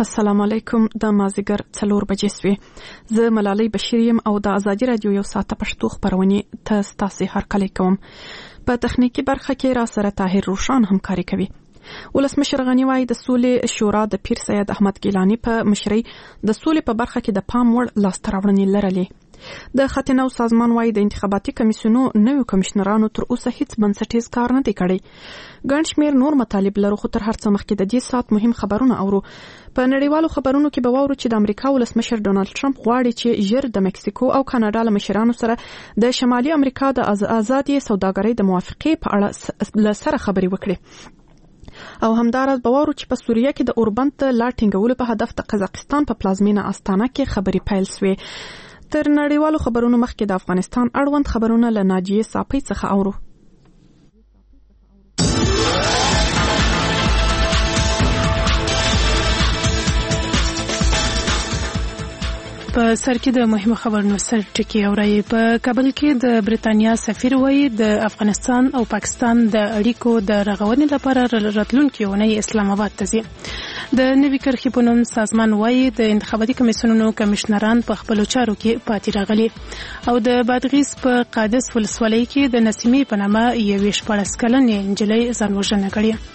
السلام علیکم. د مازیګر 4 بجې سوې. زه ملالۍ بشیر یم او د ازادي رادیو یو ساعته پښتو خبرونه تاسو هرکلی کوم. په تخنیکی برخه کې را سره طاهر روشان همکاري کوي. ولسمشر غنی وایي د سولې شورا د پیر سید احمد ګیلانی په مشرۍ د سولې په برخه کې د پام وړ لاسته راوړنې لرلې. د خاتنو سازمان وایي د انتخاباتي کمیسیونو نویو کمشنرانو تر اوسه هیڅ بنسټیز کار نه دی کړی. ګڼ شمېر نور مطالب لرو، خو تر هر څه مخکې د دې ساعت مهم خبرونه اورو. په نړیوالو خبرونو کې به واورو چې د امریکا ولسمشر ډونالد ټرمپ غواړي چې ژر د مکسیکو او کاناډا له مشرانو سره د شمالي امریکا د آزادي سوداګرۍ د موافقې په اړه سره خبرې وکړي. او همدارس به واورو چې په سوریه کې د اوربند لا ټینګولو په هدف د قزاقستان په پلازمینه استانه کې خبرې پیل شوې. تر نړیوالو خبرونو مخکې د افغانستان اړوند خبرونه له ناجیه صافی څخه اورو. په سر کې د مهمو خبرونو سر ټکی اوري. په کابل کې د بریتانیا سفیر وایي د افغانستان او پاکستان د اړیکو د رغونې لپاره راتلونکي اونۍ اسلام آباد ته ځي. د نوي کرښې په نوم سازمان وایي د انتخاباتي کمیسیونونو کمشنران په خپلو چارو کې پاتې راغلي. او د بادغیس په قادس ولسوالۍ کې د نسیمې په نامه 14 کلنې نجلۍ ځان وژنه کړې.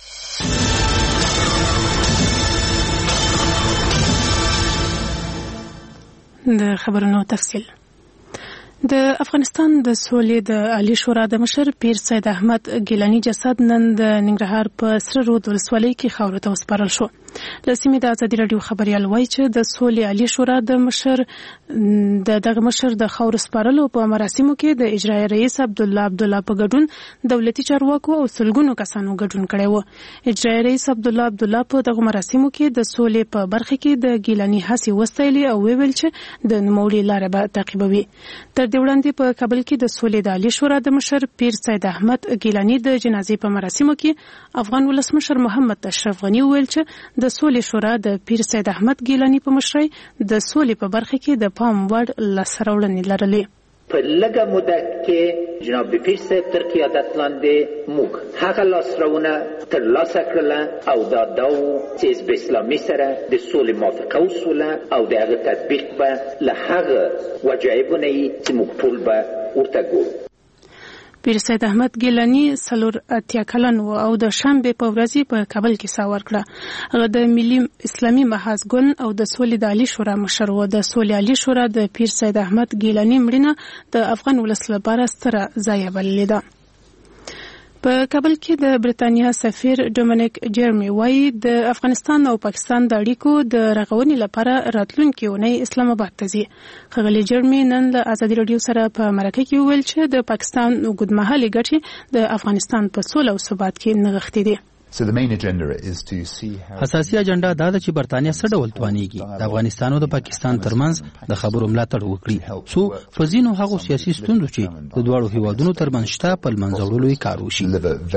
د خبرونو تفصیل. د افغانستان د سولې د عالی شورا د مشر پیر سید احمد ګیلانی جسد نن د ننګرهار په سره رود ولسوالۍ کې خاورو ته وسپارل شو. د سیمې د ازادي رادیو خبريال وایي چې د سولې عالی شورا د مشر دغه مشر د خاورو سپارلو په مراسمو کې د اجرایي رئیس عبد الله په ګډون دولتي چارواکو او سلګونو کسانو ګډون کړی و. اجرایي رئیس عبد الله په دغه مراسمو کې د سولې په برخه کې د ګیلانی هڅې وستایلې او ویل چې د نوموړي لاره به تعقیبوي. تر دې وړاندې په کابل کې د سولې د عالی شورا د مشر پیر سید احمد ګیلانی د جنازې په مراسمو کې افغان ولسمشر محمد اشرف غنی ویل چې د سولې شورا د پیر سید احمد ګیلانی په مشرۍ د سولې په برخه کې د پام وړ لاسته راوړنې لرلې. په لږه موده کې جناب پیر صاحب تر قیادت لاندې موږ هغه لاسته ترلاسه کړله او دا چې حزب اسلامي سره د سولې موافقه وسوله او د هغه تطبیق به له هغه وجایبو نه چې موږ ټول به ورته ګورو. پیر سید احمد ګیلانی 84 کلن و او د شنبه په ورځ په کابل کې سا ورکړه. هغه د ملي اسلامي محاذ ګوند او د سولې د عالی شورا مشر و. د سولې عالی شورا د پیر سید احمد ګیلانی مړینه د افغان ولس لپاره ستره ضایعه بللې ده. په کابل کې د بریتانیا سفیر ډومینیک جرمی وایي د افغانستان او پاکستان د اړیکو د رغونې لپاره راتلونکي اونۍ اسلام آباد ته ځي. ښاغلي جرمی نن له ازادي رادیو سره په مرکه کې وویل چې د پاکستان اوږدمهالې ګټې د افغانستان په سوله او ثبات کې نغښتې دي. اساسي اجنډا دا ده چې برتانیا څه ډول توانیږي د افغانستان او د پاکستان ترمنځ د خبرو ملاتړ وکړي څو په ځینو هغو سیاسي ستونزو چې د دواړو هیوادونو ترمنځ شته په لمنځه وړلو یې کار وشي.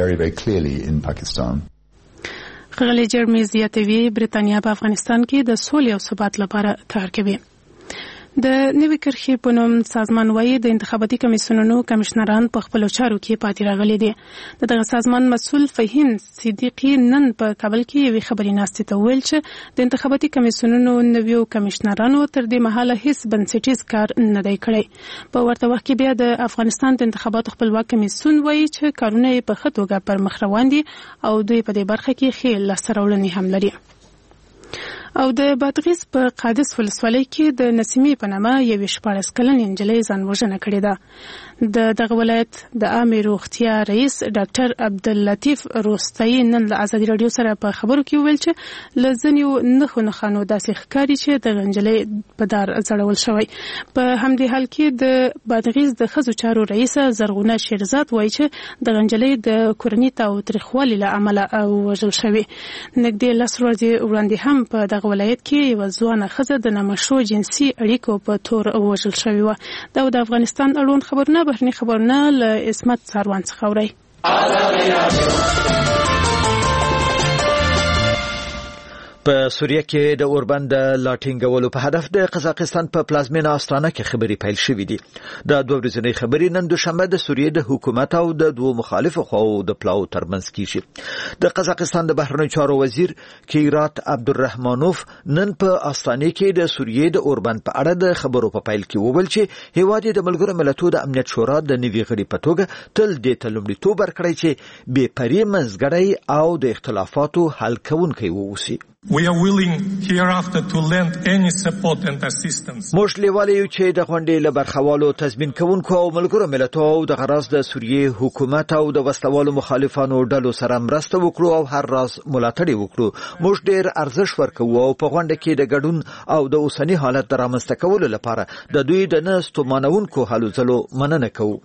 ښاغلي جرمی زیاتوي برتانیا په افغانستان کې د سولې او ثبات لپاره کار کوي. د نوي کرښې په نوم سازمان وایي د انتخاباتي کمیسیونونو کمشنران په خپلو چارو کې پاتې راغلي دي. دغه سازمان مسؤل فهیم صدیقي نن په کابل کې یوې خبري ناستې ته وویل چې د انتخاباتي کمیسیونونو نویو کمشنرانو تر دې مهاله هیڅ بنسټیز کار نه دی کړی. په ورته وخت کې بیا د افغانستان د انتخاباتو خپلواک کمیسیون وایي چې کارونه یې په ښه توګه پر مخ روان دي او دوی په دې برخه کې ښې لاسته راوړنې هم لري. او د بادغیس په قادس ولسوالۍ کې د نسیمې په نامه 14 کلنې نجلۍ ځان وژنه کړې ده. د دغه ولایت د عامې روغتیا رئیس ډاکټر عبداللطیف روستایی نن له ازادي رادیو سره په خبرو کې وویل چې له ځینو نښو داسې ښکاري چې د نجلۍ په دار ځړول شوی. په همدې حال کې د بادغیس د ښځو چارو رئیسه زرغونه شیرزاد وایي چې د نجلۍ د کورني تاوتریخوالي له امله وژل شوې. نږدې 10 ورځې وړاندې هم په دغه ولایت کې یوه ځوانه ښځه د نامشروع جنسي اړیکو په تور وژل شوې وه. دا د افغانستان اړوند خبرونه بهرني خبرونه له عصمت ساروان څخه اورئ. په سوریه کې د اوربند د لاټینګولو په هدف د قزاقستان په پلازمینه آستانه کې خبري پیل شوې دي. د دوه ورځې خبري نن دوشنبه د سوریه د حکومت او د دوه مخالفو خواو د پلاو ترمنځ کیږي. د قزاقستان د بهرنیو چارو وزیر کیرات عبدالرحمانوف نن په آستانه کې د سوریه د اوربند په اړه د خبرو په پیل کې وویل چې هیواد د ملګرو ملتونو د امنیت شورا د نوي غړي په توګه تل د تلمړیتوب ورکړی چې بې پرې منځګړی او د اختلافاتو حل کوونکی ووسی. We are willing hereafter to lend any support and assistance. موږ لیواله یو چې د غونډې له برخوالو تضمین کوونکو او ملګرو ملتونو د غراز د سوریه حکومت او د وسلوالو مخالفانو ډلو سره مرسته وکړو او هر راز ملاتړ وکړو. موږ ډېر ارزښت ورکوو او په غونډه کې د ګډون او د اوسنی حالت د رامنځته کولو لپاره د دوی د نستومانونکو هلو ځلو مننه کوو.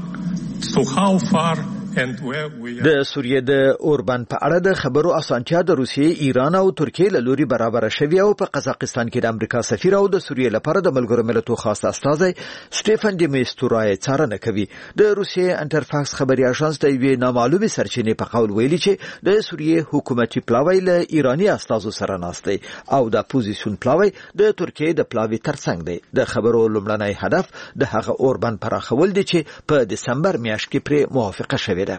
So how far and where we are. د سوریه د اوربند په اړه د خبرو اسانتیا د روسیې، ایران او ترکیې له لوري برابر شوی او په قزاقستان کې د امریکا سفیر او د سوریه لپاره د ملګرو ملتونو خاص استازی سټيفن دیمیستورای څارنه کوي. د روسیې انټرفاکس خبري اژانس د یوې نامعلومه سرچینې په قول ویلي چې د سوریه حکومتي پلاوی له ایرانی استازو سره ناست دی او د اپوزیشن پلاوی د ترکیې د پلاوی ترڅنګ دی. د خبرو لومړنی هدف د هغه اوربند پراخول دي چې په دسمبر میاشت کې پر موافقه شوې ده.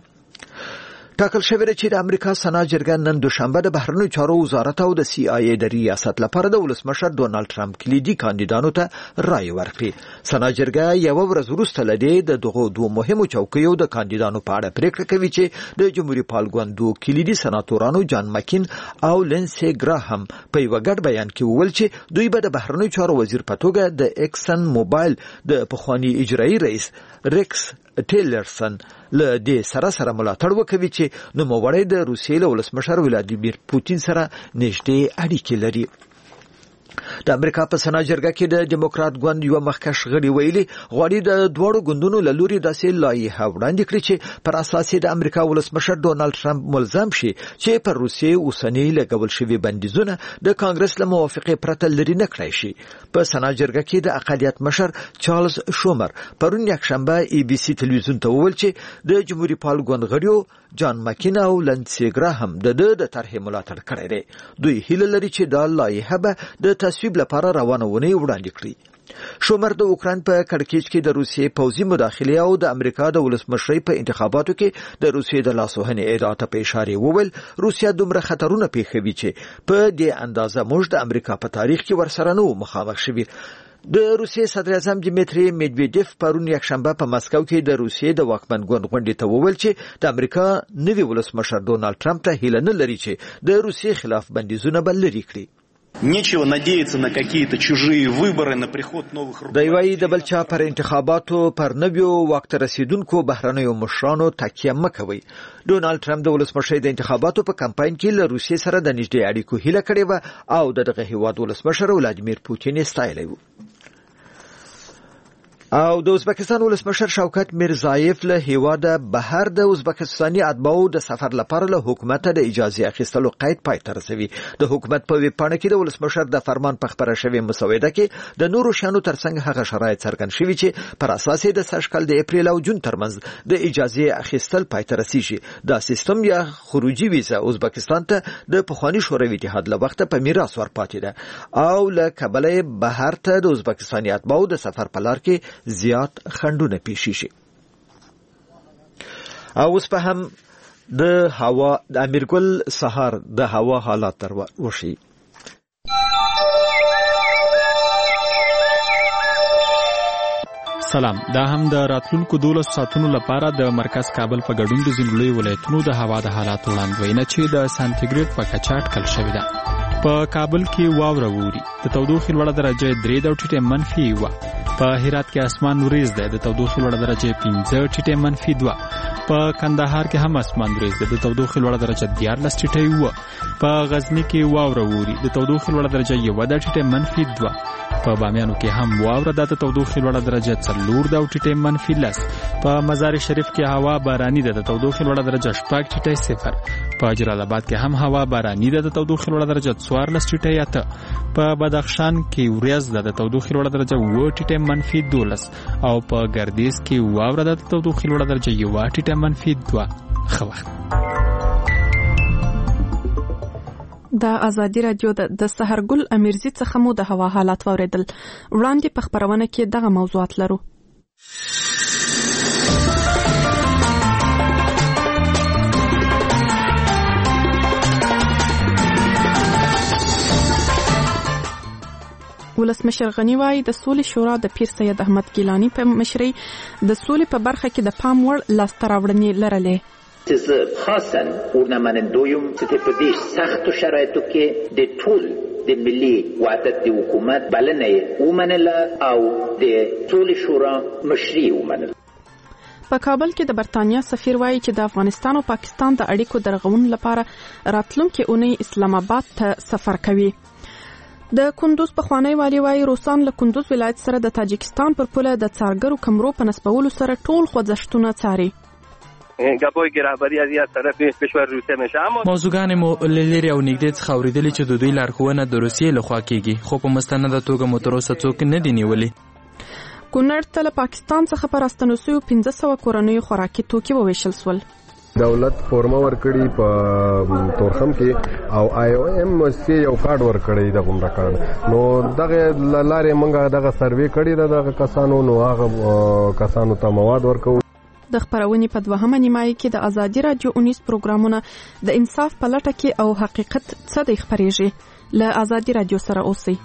ټاکل شوی دی چې د امریکا سنا جرګه نن دوشنبه د بهرنیو چارو وزارت او د سی آی ای د ریاست لپاره د ولسمشر ډونالد ټرمپ کلیدي کاندیدانو ته رائے ورکړي. سنا جرګه یو ورځ وروسته لدی د دغه دوه مهمو چوکیو د کاندیدانو په اړه پریکړه کوي چې د جمهوریت پالګوندو کلیدي سناتورانو جان مکین او لینسي ګراهم په یو ګډ بیان کې وویل چې دوی به د بهرنیو چارو وزیر په توګه د ایکسن موبایل د پخوانی اجرایی رئیس ریکس ټیلرسن له دې سره ملاتړ وکوي چې نوموړی د روسیې له ولسمشر ولادیمیر پوتین سره نږدې اړیکې لري. د امریکا په سنا جرګه کې د دیموکرات ګوند یو مخکښ غړي ویلي غواړي د دوړو ګوندونو له لوري داسې لایحه وړاندې کړي چې پر اساس د امریکا ولسمشر ډونالد ټرمپ ملزم شي چې پر روسیې اوسنۍ لګول شوی بندیزونه د کانګرس له موافقې پرته لري نه کړی شي. په سنا جرګه کې د اقلیت مشر چارلز شومر پرون یکشنبه ای بي سي تلویزیون ته وویل چې د جمهوریت پال ګوند غړیو جان مکین او لینسي ګراهم د طرحې ملاتړ کړی دی. دوی هیله لري چې دا لایحه به د تصویب لپاره روانه ونی وړاندې کړي. شومر د اوکراین په کړکېچ کې د روسیې پوځي مداخله او د امریکا د ولسمشرۍ په انتخاباتو کې د روسیې د لاسوهنې ادعا ته په اشاره وویل روسیا دومره خطرونه پیښوي چې په دې اندازه موږ د امریکا په تاریخ کې ورسره نو مخامخ شوي. د روسیې صدر اعظم دیمیتری میدویدیف پرون یکشنبه په مسکو کې د روسیې د واکمن ګوند غونډې ته وویل چې د امریکا نوي ولسمشر ډونالد ټرمپ ته هیله نه لري چې د روسیې خلاف بندیزونه بل لري کړي. Нечего надеяться на какие-то чужие выборы, на приход новых руководителей. د یوې د بلچا پر انتخاباتو پر نویو وخت رسیدونکو بهرنیو مشرانو تکیه مکوي. ډونالد ټرمپ د ولسمشر د انتخاباتو په کمپاین کې له روسیې سره د نږدې اړیکو هیله کړې و او دغه هیواد ولسمشر ولادیمیر پوتین یې ستایلی و. او د ازبکستان ولسمشر شوکت میرزایف له هیواده بهر د ازبکستاني اتباعو د سفر لپاره له حکومت د اجازه اخیستلو قید پای ته رسوي. د حکومت په ویب پاڼه کې د ولسمشر د فرمان په خبره شوی مسوده کې د نورو شانو ترڅنګ هغه شرایط څرګند شوي چې پر اساس د سږکال د اپریل او جون ترمنځ د اجازه اخیستل پای ته رسیږي. دا سیستم یا خروجي ویزه ازبکستان ته د پخوانی شوروي اتحاد له وخته په میراث ورپاتې ده او له کابل بهر ته د ازبکستاني اتباعو د سفر په لار کې زیات خنډونه پیښ شي. او اوس په هم د هوا د امیرګل سهار د هوا حالات تر وشي. سلام، دا هم د راتلونکو 12 ساعتونو لپاره د مرکز کابل په ګډون د ځینو لوی ولایتونو د هوا د حالات وړاندوینه چې د سانتیګریډ په کچه اټکل شوې ده. په کابل کې واوره ووري، د تودوخې لوړه درجه 3.-1. په هرات کې اسمان وریځ ده، د تودوخې لوړه درجه 5.-2. په کندهار کې هم اسمان وریځ ده، د تودوخې لوړه درجه 14.1. په غزنی کې واوره ووري، د تودوخې لوړه درجه 1.-2. په بامیانو کې هم واوره ده، د تودوخې لوړه درجه 4.-10. په مزار شریف کې هوا باراني ده، د تودوخې لوړه درجه 8.0. په جلال آباد کې هم هوا باراني ده، د تودوخې لوړه درجه 14.8. په بدخشان کې وریځ ده، د تودوخې لوړه درجه 8.-12. او په ګردیز کې واوره ده، د تودوخې لوړه درجه 1.-2. خو وخت د ازادي رادیو د سحرګل امیرزي څخه مو د هوا حالات واوریدل. وړاندې په خبرونه کې دغه موضوعات لرو. ولسمشر غنی وایي د سولې شورا د پیر سید احمد گیلانی په مشرۍ د سولې په برخه کې د پام وړ لاسته راوړنې لرلې. خاصا اورنمندویم چې په دې سختو شرایطو کې د ټول د ملي وحدت د حکومت بلنه ومنله او د سولې شورا مشري ومنله. په کابل کې د برتانیا سفیر وایي چې د افغانستان او پاکستان د اړیکو د رغونې لپاره راتلونکي اونۍ اسلام آباد ته سفر کوي. د کندوز پخوانی والی وایي روسان له کندوز ولایت سره د تاجکستان پر پوله د څارګرو کمرو په نصبولو سره ټول خوځښتونه څاري. موضوعګانې مو لری او نږدې څخه اورېدلې چې د دوی لارښوونه د روسیې لخوا کیږي، خو په مستنده توګه مو تر اوسه څوک نه دي نیولي. کونړ ته له پاکستان څخه په راستنو سویو 1500 کورنیو خوراکي توکي وویشل سول. دولت فورمه ورکړي په تورخم کې او آی او ام سی یو کارت ورکړي د غونډه کارت، نو دغه لارې موږ دغه سروې کړي دغه کسانو، نو هغه کسانو ته مواد ورکو. د خبرونې په دوهمه نیمایي کې د ازادي رادیو 19 پروګرامونه د انصاف په لټه کې او حقیقت څه دی خبرېږي. له ازادي رادیو سره اوسئ.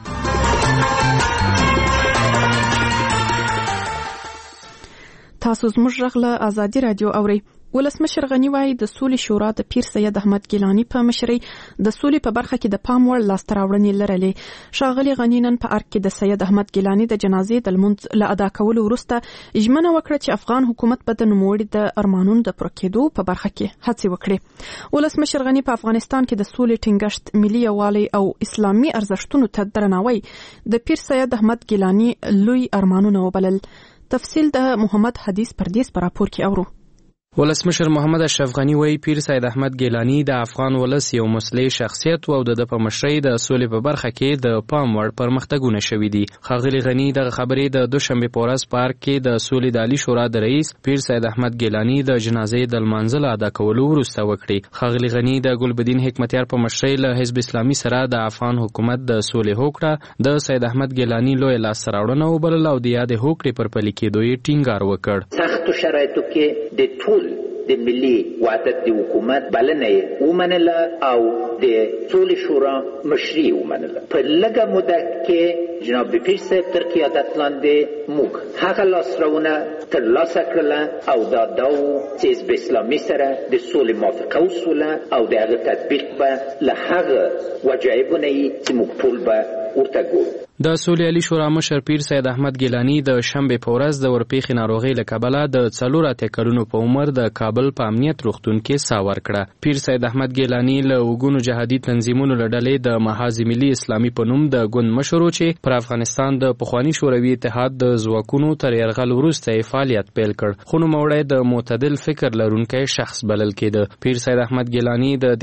تاسو زموږ غږ له ازادي رادیو اورئ. ولسمشر غنی وایي د سولې شورا د پیر سید احمد گیلانی په مشرۍ د سولې په برخه کې د پام وړ لاسته راوړنې لرلې. ښاغلي غنی نن په ارګ کې د سید احمد گیلانی د جنازې د لمونځ له ادا کولو وروسته ژمنه وکړه چې افغان حکومت به د نوموړي د ارمانونو د پوره کېدو په برخه کې هڅې وکړي. ولسمشر غنی په افغانستان کې د سولې ټینګښت، ملي یووالی او اسلامي ارزښتونو ته درناوی د پیر سید احمد گیلانی لوی ارمانونه وبلل. تفصیل د محمد حدیث پردیس په راپور کې اورو. ولسمشر محمد اشرف غنی وایي پیر سید احمد گیلانی د افغان ولس یو مصلح شخصیت او د په مشرۍ د سولې په برخه کې د پام وړ پرمختګونه شوي دي. ښاغلي غنی دغه خبرې د دوشنبه په ورځ په ارګ کې د سولې د عالي شورا د رئیس پیر سید احمد گیلانی د جنازې د لمانځه ادا کولو وروسته وکړي. ښاغلي غنی د ګلبدین حکمتیار په مشرۍ له حزب اسلامي سره د افغان حکومت د سولې هوکړه د سید احمد گیلانی لوی لاسته راوړنه وبلله او د یادې هوکړې پر پلي کېدو یې ټینګار وکړ. سختو شرایطو کې د ټول د ملي وحدت د حکومت بلنه ومنله او د سولې شورا مشري ومنله. په لږه موده کې جناب پیر صاحب تر قیادت لاندې موږ هغه لاسرونه ترلاسه کړله او دا و چې حزب اسلامي سره د سولې موافقه وسوله او د هغه تطبیق به له هغه وجایبونه چې موږ ټول به ورته ګورو. د سولې عالي شورا مشر پیر سید احمد گیلانی د شنبه په ورځ د ورپېښې ناروغۍ له کبله د 4 کلونو په عمر د کابل په امنیت روغتون کې ساه ورکړه. پیر سید احمد گیلانی له وګونو جهادي تنظیمونو له ډلې د محاذ ملي اسلامي په نوم د ګوند مشر چې پر افغانستان د پخواني شوروي اتحاد د ځواکونو تر یرغل وروسته فعالیت پیل کړ، خو نوموړی د معتدل فکر لرونکی شخص بلل کېده. پیر سید احمد گیلانی د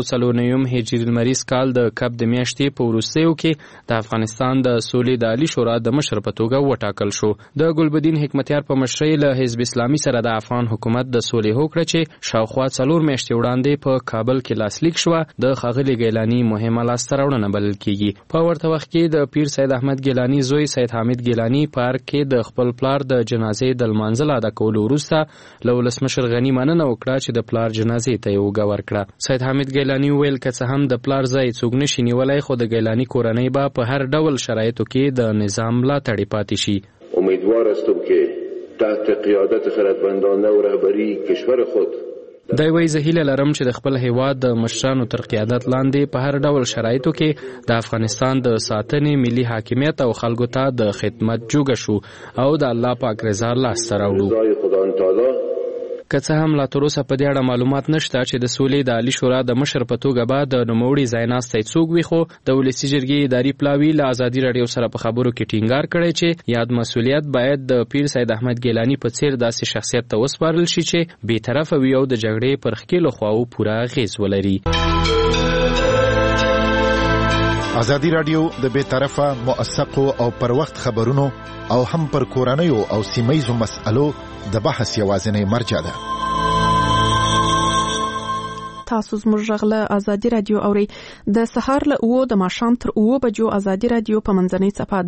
1449 هجري لمریز کال د کب د میاشتې په وروستیو کې د افغانستان د سولې د عالي شورا د مشر په توګه وټاکل شو. د ګلبدین حکمتیار په مشرۍ له حزب اسلامي سره د افغان حکومت د سولې هوکړه چې شاوخوا 4 میاشتې وړاندې په کابل کې لاسلیک شوه د ښاغلي گیلانی مهمه لاسته راوړنه بلل کېږي. په ورته وخت کې د پیر سید احمد گیلانی زوی سید حامد گیلانی په ارګ کې د خپل پلار د جنازې د لمانځه ادا کولو وروسته له ولسمشر غني مننه وکړه چې د پلار جنازې ته یې اوږه ورکړه. سید حامد گیلانی وویل که څه هم د پلار ځای څوک نشي نیولی، خو د گیلانی کورنۍ به په هر ډول شرایطو کې د نظام ملاتړی پاتې شي. امیدوار هستم که تحت قیادت خردمندانه و رهبری کشور خود دا وایي زه هیله لرم چې د خپل هیواد د مشرانو تر قیادت لاندې په هر ډول شرایطو کې د افغانستان د ساتنې، ملي حاکمیت او خلکو ته د خدمت جوګه شو او د الله پاک رضا لاسته راوړو. که څه هم لا تر اوسه په دې اړه معلومات نشته چې د سولې د عالي شورا د مشر په توګه به د نوموړي ځایناستی څوک وي، خو د ولسي جرګې اداري پلاوي له ازادي راډیو سره په خبرو کې ټینګار کړی چې یاد مسؤلیت باید د پیر سید احمد گیلانی په څیر داسې شخصیت ته وسپارل شي چې بېطرفه وي او د جګړې پر ښکېلو خواو پوره اغېز ولري. ازادي راډیو د بېطرفه، موثقو او پر وخت خبرونو او هم پر کورنیو او سیمهیزو مسألو د بحث یوازینی مرجع ده. تاسو زموږ غږ له ازادي رادیو اورئ. د سهار له 9 د ماښام تر 9 بجو ازادي رادیو په منځنۍ څپه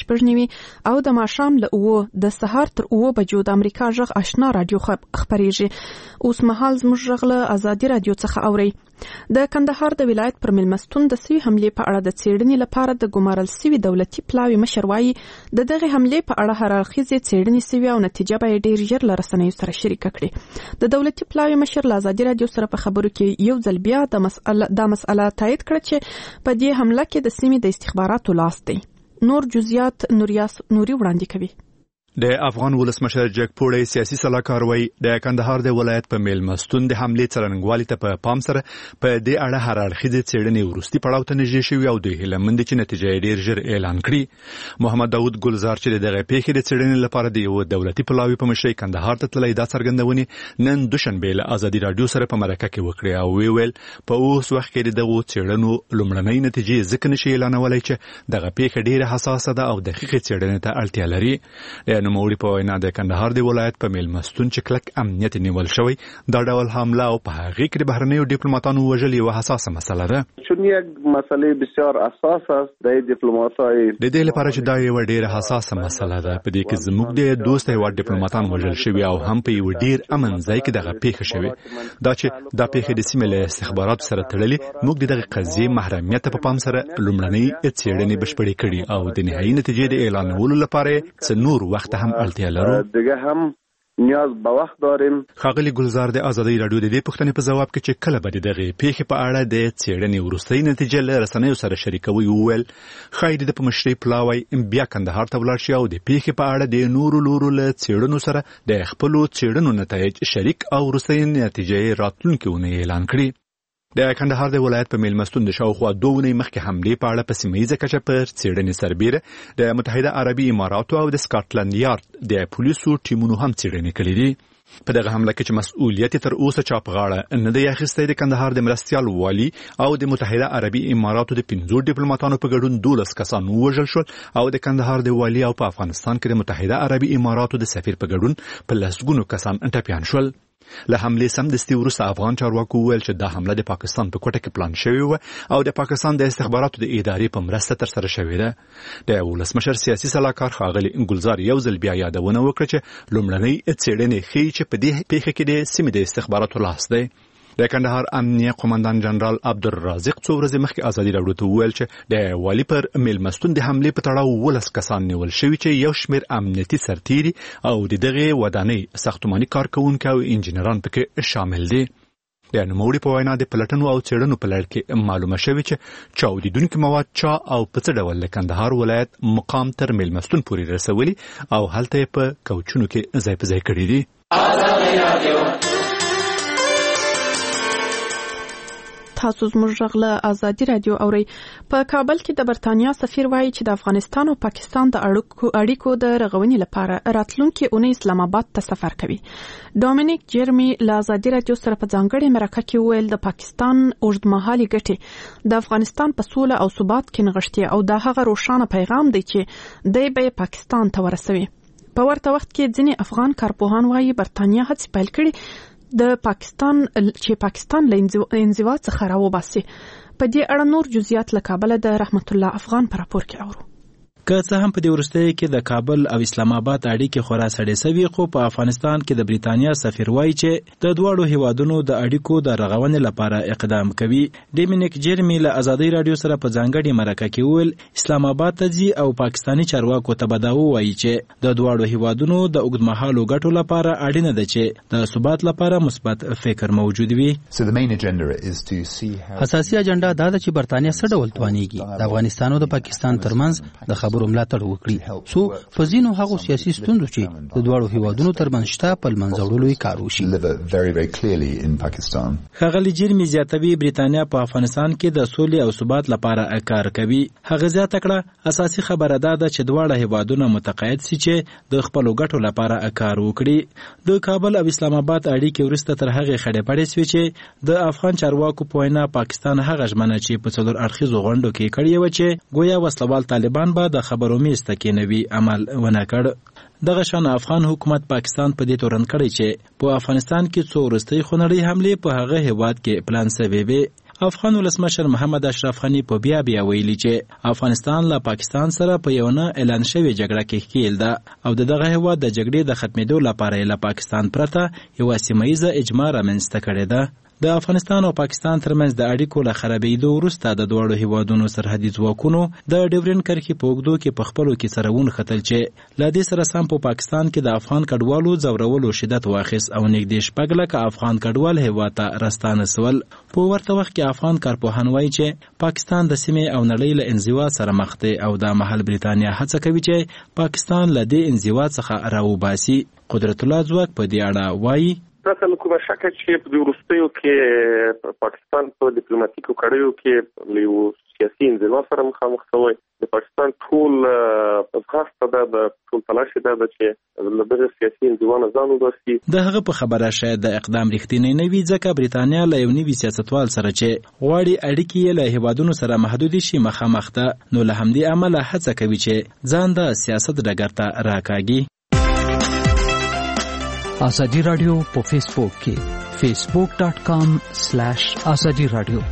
12:09 او د ماښام له 9 د سهار تر 9 بجو د امریکا غږ آشنا رادیو خبريږي. اوس مهال زموږ غږ له ازادي رادیو څخه اورئ. د کندهار د ولایت پر ملمستون د سوي حمله په اړه د څېړنې لپاره د ګمارل سوي دولتي پلاوي مشر وایي د دغه حمله په اړه هررخیزه څېړنې سوي او نتیجه به ډېر ژر لرسنیو سره شریک کړي. د دولتي پلاوي مشر له ازادي رادیو سره په خبرو کې یو ځل بیا د مسأله تایید کړه چې په دې حمله کې د سیمې د استخباراتو لاس دی. نور جزئیات نوریاس نوري وړاندې کوي. د افغان ولسمشر جګ پوړی سیاسي سلاکار وای د کندهار د ولایت په میلمستون د حمله څرنګوالي ته په پام سره په دې اړه هر اړخیزه څېړنې ورستي پړاو ته نږدې شوی او د هلمند چې نتیجه ډیر ژر اعلان کړي. محمد داوود ګلزار چې دغه پیښې د څېړنې لپاره د یو دولتي پلاوي په مشرۍ کندهار ته تللی دا څرګندونې نن دوشنبه له ازادي رادیو سره په مرکه کې وکړه او ویل په اوس وخت کې دغه څېړنو لومړنۍ نتیجې ځکه نشي اعلانولای چې دغه پیښه ډیره حساسه ده او دقیق څېړنې ته اړتیا لري. نوموړي په وینا د کندهار د ولایت په میلمستون چې کلک امنیت نیول شوی دا ډول حمله او په هغه کې د بهرنیو ډیپلوماټانو وژل یو حساسه مسله ده. چون یک مسئله بسیار حساس است د دیپلماتای د دې لپاره چې دا یو ډیره حساسه مسله ده په دې کې زموږ د دوست هیواد ډیپلوماټان وژل شوی او هم په یو ډیر امن ځای کې دغه پیښه شوی. دا چې دا پیښه د سیمې له استخباراتو سره تړلې موږ دغه قضیې محرمیت په پام سره لومړنۍ څېړنې بشپړې کړې او د نهایي نتیجې د اعلانولو لپاره څه نور وخت هم دیگه هم نیاز به وخت داریم. ښاغلي ګلزار د ازادي رادیو د دې پوښتنې په ځواب کې چې کله به دغه پیښې په اړه د څېړنې وروستۍ نتیجه له رسنیو سره شریکوي وویل خاید د پمشري پلاوی بیا کندهار ته ولاړ شي او د پیښې په اړه د نورو لورو له څېړنو سره د خپل څېړنو نتایج شریک او وروستۍ نتیجې راتلونکي ونه اعلان کړي. د کندهار د ولایت په میلمستون د شاوخوا 2 ونې مخکې حمله په اړه په سیمه کچه پر څېړنې سربیره د متحده عربي اماراتو او د سکاټلند یارد د پولیسو ټیمونو هم څېړنې کړې دي. په دغه حمله کې چې مسؤلیت تر اوسه چا په غاړه نه دی اخیستی د کندهار د مرستیال والي او د متحده عربي اماراتو د 15 ډیپلوماټانو په ګډون 12 کسان وژل شول او د کندهار د والي او په افغانستان کې د متحده عربي اماراتو د سفیر په ګډون په لسګونو کسان ټپیان شول. له حمله سمدستي وروسته افغان چارواکو وویل چې دا حمله د پاکستان په کوټه کې پلان شوې و او د پاکستان د استخباراتو د ادارې په مرسته ترسره شوې ده. د ولسمشر سیاسي سلاکار ښاغلي ګلزار یو ځل بیا یادونه وکړه چې لومړنۍ څېړنې ښیي چې په دې پیښه کې د سیمې د استخباراتو لاس دی. د کندهار امنیه قومندان جنرال عبدالرازق څو ورځې مخکې ازادي رادیو ته وویل چې د والي پر میلمستون د حمله په تړاو 12 کسان نیول شوي چې یو شمېر امنیتي سرتیري او د دغه ودانۍ ساختماني کارکونکي او انجینران پکې شامل دي. د نوموړي په وینا د پلټنو او څېړنو په لړ کې معلومه شوې چې چاودیدونکي مواد چا او په څه ډول د کندهار ولایت مقام تر میلمستون پورې رسولي او هلته په کوچونو کې ځای په ځای کړي دي. تاسو زموږ غږ له ازادي رادیو اورئ. په کابل کې د برتانیا سفیر وایي چې د افغانستان او پاکستان د اړیکو د رغونې لپاره راتلونکي اونۍ اسلام آباد ته سفر کوي. ډومینیک جرمی له ازادي رادیو سره په ځانګړې مرکه کې ویل د پاکستان اوږدمهالي ګټې د افغانستان په سوله او ثبات کې نغښتي او دا هغه روښانه پیغام دی چې دی به پاکستان ته ورسوي. په ورته وخت کې ځینې افغان کارپوهان وایي برتانیا هڅې پیل کړي د پاکستان له انزوا څخه راوباسي. په دې اړه نور جزئیات له کابل د رحمت الله افغان په راپور کې اورو. که څه هم په دې وروستیو کې د کابل او اسلام آباد اړیکې خورا سړې سوي خو په افغانستان کې د بریتانیا سفیر وایي چې د دواړو هیوادونو د اړیکو د رغونې لپاره اقدام کوي. ډومینیک جرمی له ازادي رادیو سره په ځانګړې مرکه کې ویل اسلام آباد ته ځي او پاکستاني چارواکو ته به دا ووایي چې د دواړو هیوادونو د اوږدمهالو ګټو لپاره اړینه ده چې د ثبات لپاره مثبت فکر موجود وي. اساسي اجنډا دا ده چې برتانیا څه ډول توانیږي د افغانستان او د پاکستان ترمنځ د خبرو ملاتړ وکړي سو فزینو هغه سیاسي ستونزو چې د دواړو هیوادونو ترمنځ شته په منځوړلو یې کار وشي. ښاغلي جرمی زیاتوي بریتانیا په افغانستان کې د سولې او ثبات لپاره کار کوي. هغه زیاته کړه اساسي خبره ده چې دواړه هیوادونه متقاعد سي چې د خپلو ګټو لپاره کار وکړي. د کابل او اسلام آباد اړیکې وروسته تر هغې خړې پړې سوې چې د افغان چارواکو په وینا پاکستان هغه ژمنه چې په څلور اړخیزو غونډو کې کړې وه چې ګویا وسلوال طالبان به د د خبرو میز ته کېنوي عمل ونه کړ. دغه شان افغان حکومت پاکستان په دې تورن کړی چې په افغانستان کې څو وروستۍ خونړۍ حملې په هغه هیواد کې پلان شوې وي. افغان ولسمشر محمد اشرف غنی په بیا ویلي چې افغانستان له پاکستان سره په یو نه اعلان شوی جګړه کې ښکیل ده او دغه هیواد د جګړې د ختمېدو لپاره له پاکستان پرته یو سیمه‌ییزه اجماع رامنځته کړې ده. د افغانستان او پاکستان ترمنځ د اړیکو له خرابېدو وروسته د دواړو هیوادونو سرحدي ځواکونو د ډیورن کرښې په اوږدو کې په خپلو کې سره ونښتل چې له دې سره سم په پاکستان کې د افغان کډوالو ځورولو شدت واخیست او نږدې 6 لکه افغان کډوال هیواد ته راستانه سول. په ورته وخت کې افغان کارپوهان وایي چې پاکستان د سیمې او نړۍ له انزوا سره مخ دی او د محل بریتانیا هڅه کوي چې پاکستان له دې انزوا څخه راوباسي. قدرت الله ځواک په دې اړه وایي پرته له کومه شکه چې په وروستیو کې پاکستان په ډیپلوماټیکو کړیو کې یو سیاسي انزوا سره مخامخ شوی. د پاکستان ټول غاښته د ټول تلاش ده چې له دغه سیاسي انزوا نه ځان وباسي. د هغه په خبره شاید د اقدام رښتینی نه وي ځکه بریتانیا له یو نوي سیاستوال سره چې غواړي اړیکې یې له هیوادونو سره محدود شي مخامخ ده، نو له همدې امله هڅه کوي چې ځان د سیاست ډګر ته راکاږي. آزادی رادیو په فیسبوک کې facebook.com/azadi radio.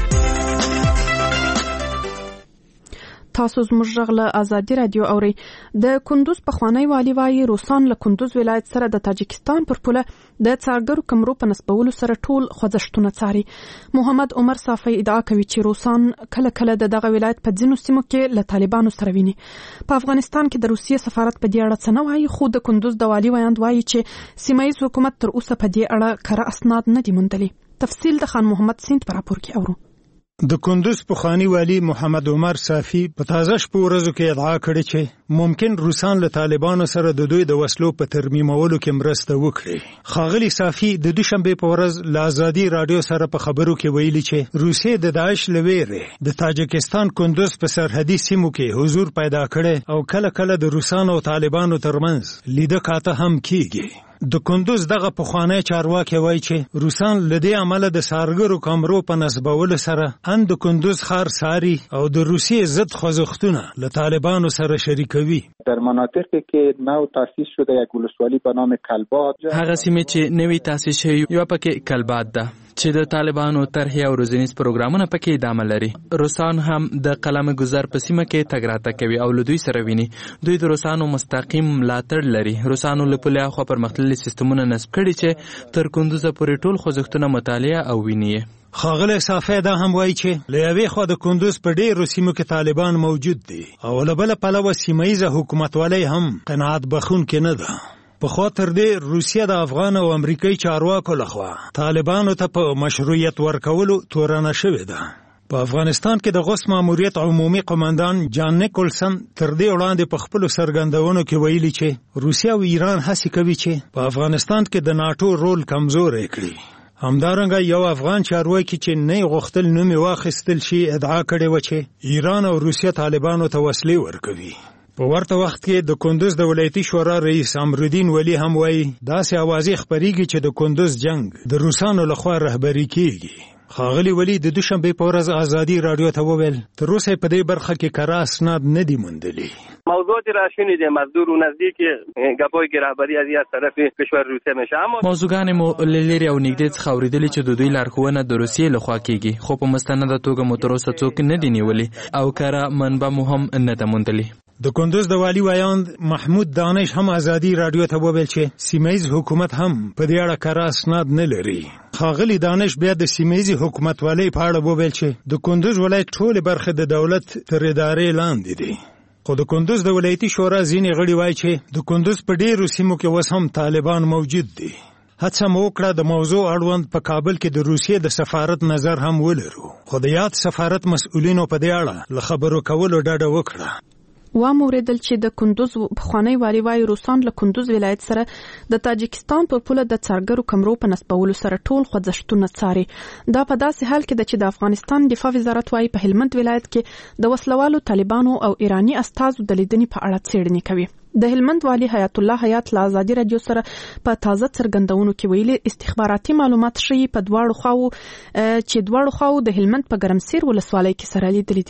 تاسو زموږ غږ له آزادي رادیو اورئ. د کندوز پخوانی والی وایي روسان له کندوز ولایت سره د تاجکستان پر پوله د څارګرو کمرو په نسبولو سره ټول خوځښتونه څاري. محمد عمر صافی ادعا کوي چې روسان کله کله د دغه ولایت په ځینو سیمو کې له طالبانو سره ویني. په افغانستان کې د روسیې سفارت په دې اړه څه نه وایي، خو د کندوز د والی ویاند وایي چې سیمایي حکومت تر اوسه په دې اړه کره اسناد نه دي موندلي. تفصیل د خان محمد سیند په راپور کې اورو. د کندوز پخوانی والی محمد عمر صافی په تازه شپو ورځو کې ادعا کړې چې ممکن روسان له طالبانو سره د دوی د وسلو په ترمیمولو کې مرسته وکړي. خاغلی صافی د دوشنبه په ورځ له آزادي رادیو سره په خبرو کې ویلي چې روسیې د داعش لویره د تاجکستان کندوز په سرحدي سیمو کې حضور پیدا کړي او کله کله د روسانو او طالبانو ترمنځ لیده کاته هم کیږي. د کندوز دغه پخوانی چارواکي وایي چې روسان له دې عمله د سارګرو کمرو په نسبولو سره ان د کندوز ښار ساري او د روسیې ضد خوځښتونه له طالبانو سره شریکوي. در مناطقی که نو تاسیس شده یک ولسوالی به نام کلباد، هغه سیمې چې نوی تاسیس شوی یو پکې کلباد ده چې د طالبانو طرحې او روزنیز پروګرامونه پکې ادامه لري. روسان هم د قلم گذار په سیمه کې تګ راتګ کوي او له دوی سره ویني. دوی د روسانو مستقیم ملاتړ لري. روسانو له پوله خوا پرمختللي سیستمونه نصب کړي چې تر کندوز پورې ټول خوځښتونه مطالعه او ویني. خاغلی صافی دا هم وایي چې له یوې خوا د کندوز په ډېرو سیمو کې طالبان موجود دي او له بله پلوه سیمهییزه حکومتولۍ هم قناعت بخښونکې نه ده. پخوا تر دې روسیه د افغان او امریکایي چارواکو لخوا طالبانو ته په مشروعیت ورکولو تورنه شوې ده. په افغانستان کې د غوث ماموریت عمومي قماندان جان نیکولسن تر دې وړاندې په خپلو څرګندونو کې ویلي چې روسیه او ایران هڅې کوي چې په افغانستان کې د ناټو رول کمزوری کړي. همدارنګه یو افغان چارواکي چې نه غوښتل نوم یې واخیستل شي ادعا کړې وه چې ایران او روسیه طالبانو ته وسلې ورکوي. په ورته وخت کې د کندوز د ولایتي شورا رئیس امرالدین ولی هم وایي داسې اوازې خپریږي چې د کندوز جنگ د روسانو لخوا رهبري کیږي. خاغلی ولی د دوشنبه په ورځ آزادي رادیو ته وویل تر اوسه په دې برخه کې کره اسناد نه دي موندلي. موضوعات را شنیدیم از دور و نزدیک گپایی که رهبری از طرف کشور روسیه میشه، اما موضوعان مو لری او نږدې څخه اوریدلې چې د دوی لارښوونه د روسیې لخوا کیږي، خو په مستنده توګه مو تر اوسه څوک نه دي نیولي او کره منبع مو هم نه ده موندلي. د کندوز د والی ویاند محمود دانش هم آزادي رادیو ته وویل چې سیمهییز حکومت هم په دې اړه کره اسناد نه لري. خاغلی دانش بیا د سیمهییز حکومتولۍ په اړه وویل چې د کندوز ولایت ټولې برخې د دولت تر ادارې لاندې دي. خو د کندوز د ولایتي شورا ځینې غړي وایي چې د کندوز په ډېرو سیمو کې اوس هم طالبان موجود دي. هڅه مو وکړه د موضوع اړوند په کابل کې د روسیې د سفارت نظر هم ولرو، خو د یاد سفارت مسؤلینو په دې اړه له خبرو کولو ډډه وکړه. واوریدل چې د کندوز پخوانی والی وایي روسان له کندوز ولایت سره د تاجکستان په پوله د څارګرو کمرو په نسبولو سره ټول خوځښتونه څاري. دا په داسې حال کې ده چې د افغانستان دفاع وزارت وایي په هلمند ولایت کې د وسلوالو طالبانو او ایرانی استازو د لیدنې په اړه څېړنې کوي. د هلمند والی حیات الله حیات له آزادي رادیو سره په تازه څرګندونو کې ویلي استخباراتي معلومات ښیي په دواړو خواو د هلمند په ګرمسیر ولسوالۍ کې سره لیدلې دي.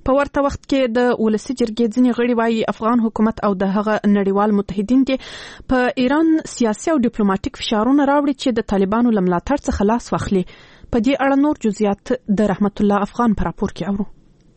په ورته وخت کې د ولسی جرګې ځینې غړي وايي افغان حکومت او د هغه نړیوال متحدین دي په ایران سیاسي او ډیپلوماټیک فشارونه راوړي چې د طالبانو له ملاتړ څخه لاس واخلي. په دې اړه نور جزئیات د رحمت الله افغان په راپور کې اورو.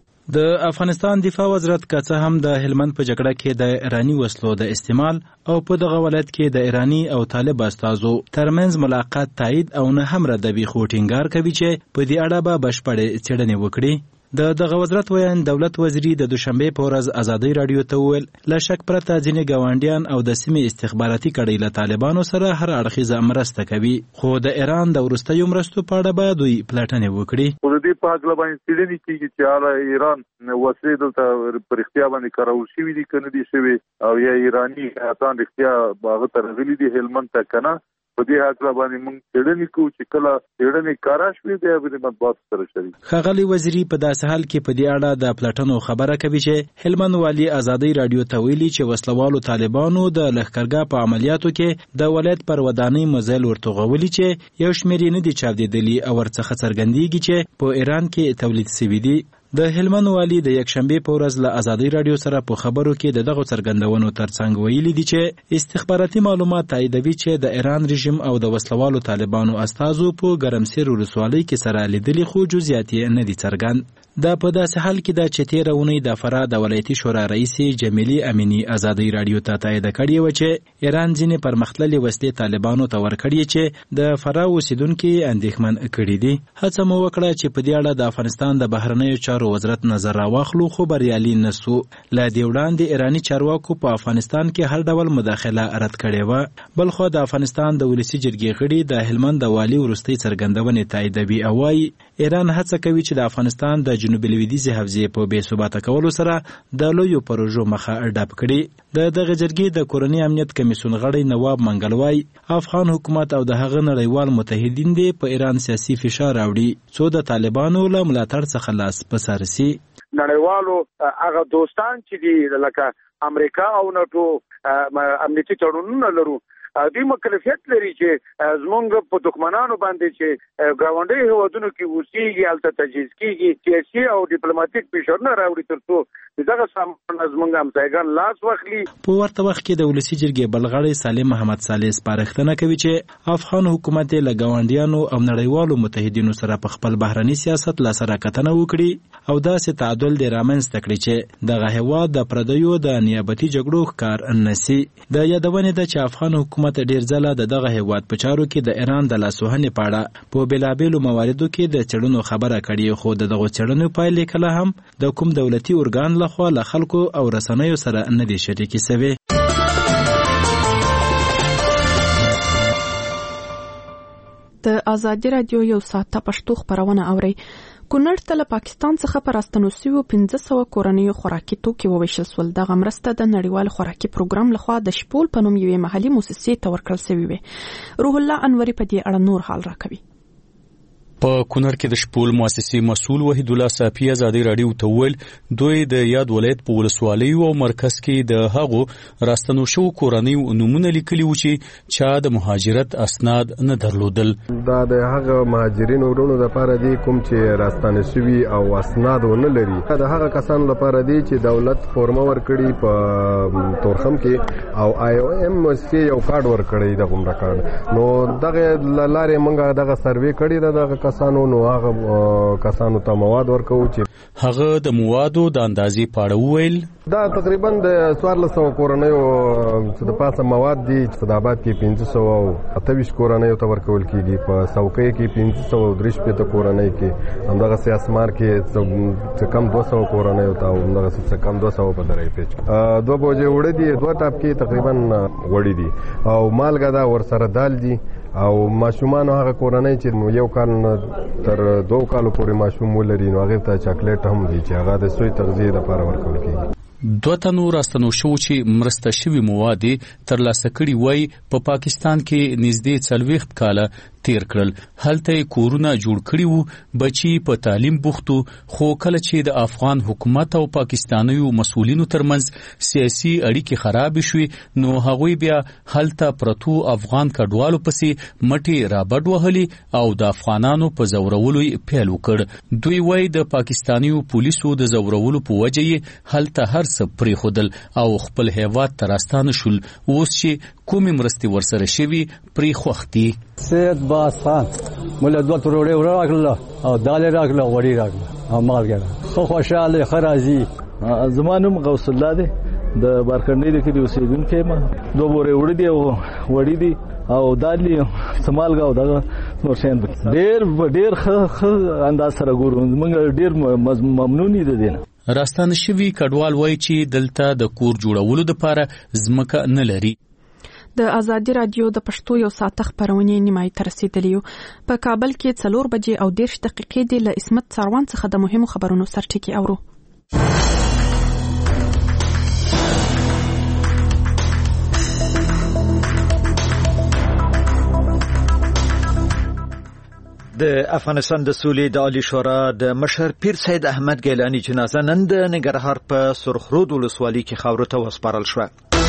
د افغانستان دفاع وزارت که څه هم د هلمند په جګړه کې د ایرانی وسلو د استعمال او په دغه ولایت کې د ایرانی او طالب استازو ترمنځ ملاقات تایید او نه هم ردوي خو ټینګار کوي چې په دې اړه به بشپړې څېړنې وکړي. دغه وزارت ویان دولت وزیری د دوشنبه په ورځ ازادي رادیو ته ویل لا شک پرته ځینې ګاونډیان او د سیمې استخباراتي کړۍ له طالبانو سره هر اړخیزه مرسته کوي خو د ایران د وروستیو مرستو په اړه به دوی پلټنې وکړي. په دې په اړه باندې څېړنې کیږي چې ایران وسلې دلته په اختیار باندې کارول شوې دي کنه دي شوی او یا ایرانی اتان اختیار باغ ته راغلي دي هلمند ته کنه. په دې حق باندې موږ څېړنې کوو چې کله څېړنې کار شوي دی به مطبوعات سره شریک. ښاغلي وزیري په داسې حال کې په دې اړه د پلټنو خبره کوي چې هلمند والي ازادي رادیو ته ویلي چې وسلوالو طالبانو د لښکرګاه په عملیاتو کې د ولایت پر ودانۍ مزایل ورتوغولي چې یو شمېر یې نه دي چاودېدلي او ورڅخه څرګندېږي چې په ایران کې تولید شوي دي. د هلمند والي د یکشنبه په ورځ له ازادي رادیو سره په خبرو کې دغه څرګندونو ترڅنګ ویلي دي چې استخباراتي معلومات تاییدوي چې د ایران رژیم او د وسلوالو طالبانو استازو په ګرمسیر ولسوالۍ کې سره لیدلي خو جزئیات یې نه دي څرګند. دا په داسې حال کې ده چې تېره اونۍ د فراه د ولایتي شورا رئیس جمیلې امینی ازادي رادیو ته تایید کړې وه چې ایران ځینې پرمختللې وسلې طالبانو ته ورکړې چې د فراه اوسیدونکي اندېښمن کړي دي. هڅه مو وکړه چې په دې اړه د افغانستان د بهرنیو چارو وزارت نظر راواخلو خو بریالي نه سو. له دې وړاندې ایراني چارواکو په افغانستان کې هر ډول مداخله رد کړې وه. بلخو د افغانستان د ولسي جرګې غړي د هلمند د والي وروستۍ څرګندونې تاییدوي او وایي ایران هڅه کوي چې د افغانستان د جنوب لویدیځې حوزې په بې ثباته کولو سره د لویو پروژو مخه ډب کړي. دغه جرګې د کورني امنیت کمیسیون غړی نواب منګل وایي افغان حکومت او د هغه نړیوال متحدین دي په ایران سیاسي فشار راوړي څو د طالبانو له ملاتړ څخه لاس په سر سي. نړیوالو هغه دوستان چې دي لکه امریکا او ناتو امنیتي تړونونه لرو دوی مکلفیت لري چې زمونږ په دښمنانو باندې چې ګاونډي هیوادونو کې اوسېږي هلته تجهیز کېږي سیاسي او ډیپلوماټیک فشارونه راوړي تر څو دغه سامان زمونږ همسایګان لاس واخلي. په ورته وخت کې د ولسي جرګې بل غړی سالم محمد صالح سپارښتنه کوي چې افغان حکومت له ګاونډیانو او نړیوالو متحدینو سره په خپل بهرني سیاست لا سره کتنه وکړي او داسې تعادل دې رامنځته کړي چې دغه هیواد د پردیو د نیابتي جګړو ښکار نه سي. د یادونې ده چې افغان حکومت ډیر ځله دغه هیواد په چارو کې د ایران د لاسوهنې په اړه په بېلابېلو مواردو کې د څېړنو خبره کړې خو د دغو څېړنو پایلې کله هم د کوم دولتي ارګان لخوا له خلکو او رسنیو سره نه دي شریکې سوې. د ازادي رادیو یو ساعته پښتو خبرونه اورئ. کونړ ته له پاکستان څخه په راستنو شویو 1500 کورنیو خوراکي توکي وویشل شول. دغه مرسته د نړیوال خوراکي پروګرام لخوا د شپول په نوم یوې محلي مؤسسې ته ورکړل شوې وه. روح الله انوري په دې اړه نور حال راکوي. په کونړ کې د شپول مؤسسې مسؤل وحید الله صافي ازادي رادیو ته ویل دوی د یاد ولایت په ولسوالیو او مرکز کې د هغو راستنو شو کورنیو نمونه لیکلي و چې چا د مهاجرت اسناد نه درلودل. دا د هغه مهاجرینو ورونو لپاره دی کوم چې راستنه شوي او اسناد ونه لري. دا هغه کسانو لپاره دی چې دولت فورمه ورکړي په تورخم کې او IOM مؤسسې یو کارت ورکړي د غومره کارت نو دغه لارې موږ دغه سروې کړي دغه کسانو نو هغه کسانو ته مواد ورکو چې هغه د موادو د اندازې پاړه ویل. دا تقریبا د 1400 کورنیو چې د پاسه مواد دي چې صدابات کې 528 کورنیو ته ورکول کیږي په څوکۍ کې 530 کورنۍ کې همدغه سیاسمار کې کم 200 کورنیو ته همدغه کم 200 په درې پیچ دوه بوجه وړي دي دوه ټاپ کې تقریبا وړي دي او مالګه دا ور سره دال دي او ماشومان هغه کورنۍ چې یو کال تر 2 کالو پورې ماشوم ولري نو هغه ته چاکلیټ هم دي چې هغه د سوی تغذیه لپاره ورکول کیږي. دوه تنو راستنو شو چې مرسته شوي مواد ترلاسه کړي وای په پاکستان کې نږدې 40 کاله تیر کړل. هلته کورونه جوړ کړي وو، بچي په تعلیم بوختو، خو کله چې د افغان حکومت او پاکستانیو مسؤلینو ترمنځ سیاسي اړیکې خراب شوي نو هغوی بیا هلته پرتو افغان کډوالو پسې مټي رابډ وهلي او د افغانانو په زورولو پیل وکړ. دوی وایي د پاکستانیو پولیسو د زورولو په وجه یې هلته هر څه پرېښودل او خپل هیواد ته راستانه شول. اوس چې کومې مرستې ورسره شوي پرې خوښ دي. سید باز خان موږ دوه تروړې راکړله او دالې راکړله، غوړي راکړله او مالګه. خو خوشاله ښه راځي. زما نوم غوث الله دی، د بارکندې د کلي اوسېدونکی یم. دوه بورې وړي دي او وړي دي او دالې سمالګه او دغه نور شیان ډېر ښه انداز سره ګورو. موږ ډېر ممنون یو دي. راستانه شوي کډوال وایي چې دلته د کور جوړولو لپاره ځمکه نه لري. د ازادي رادیو د پښتو یو ساعت خبرونه نیمای تر رسیدلی په کابل کې 4 بجې او 10 دقیقې د اسمت څاروان څخه د مهمو خبرونو سرټکی اورو. د افغانستان د سولې د عالی شورا د مشر پیر سید احمد ګیلانی جنازه نن د ننګرهار په سرخرود ولسوالۍ کې خاورو ته وسپارل شوه.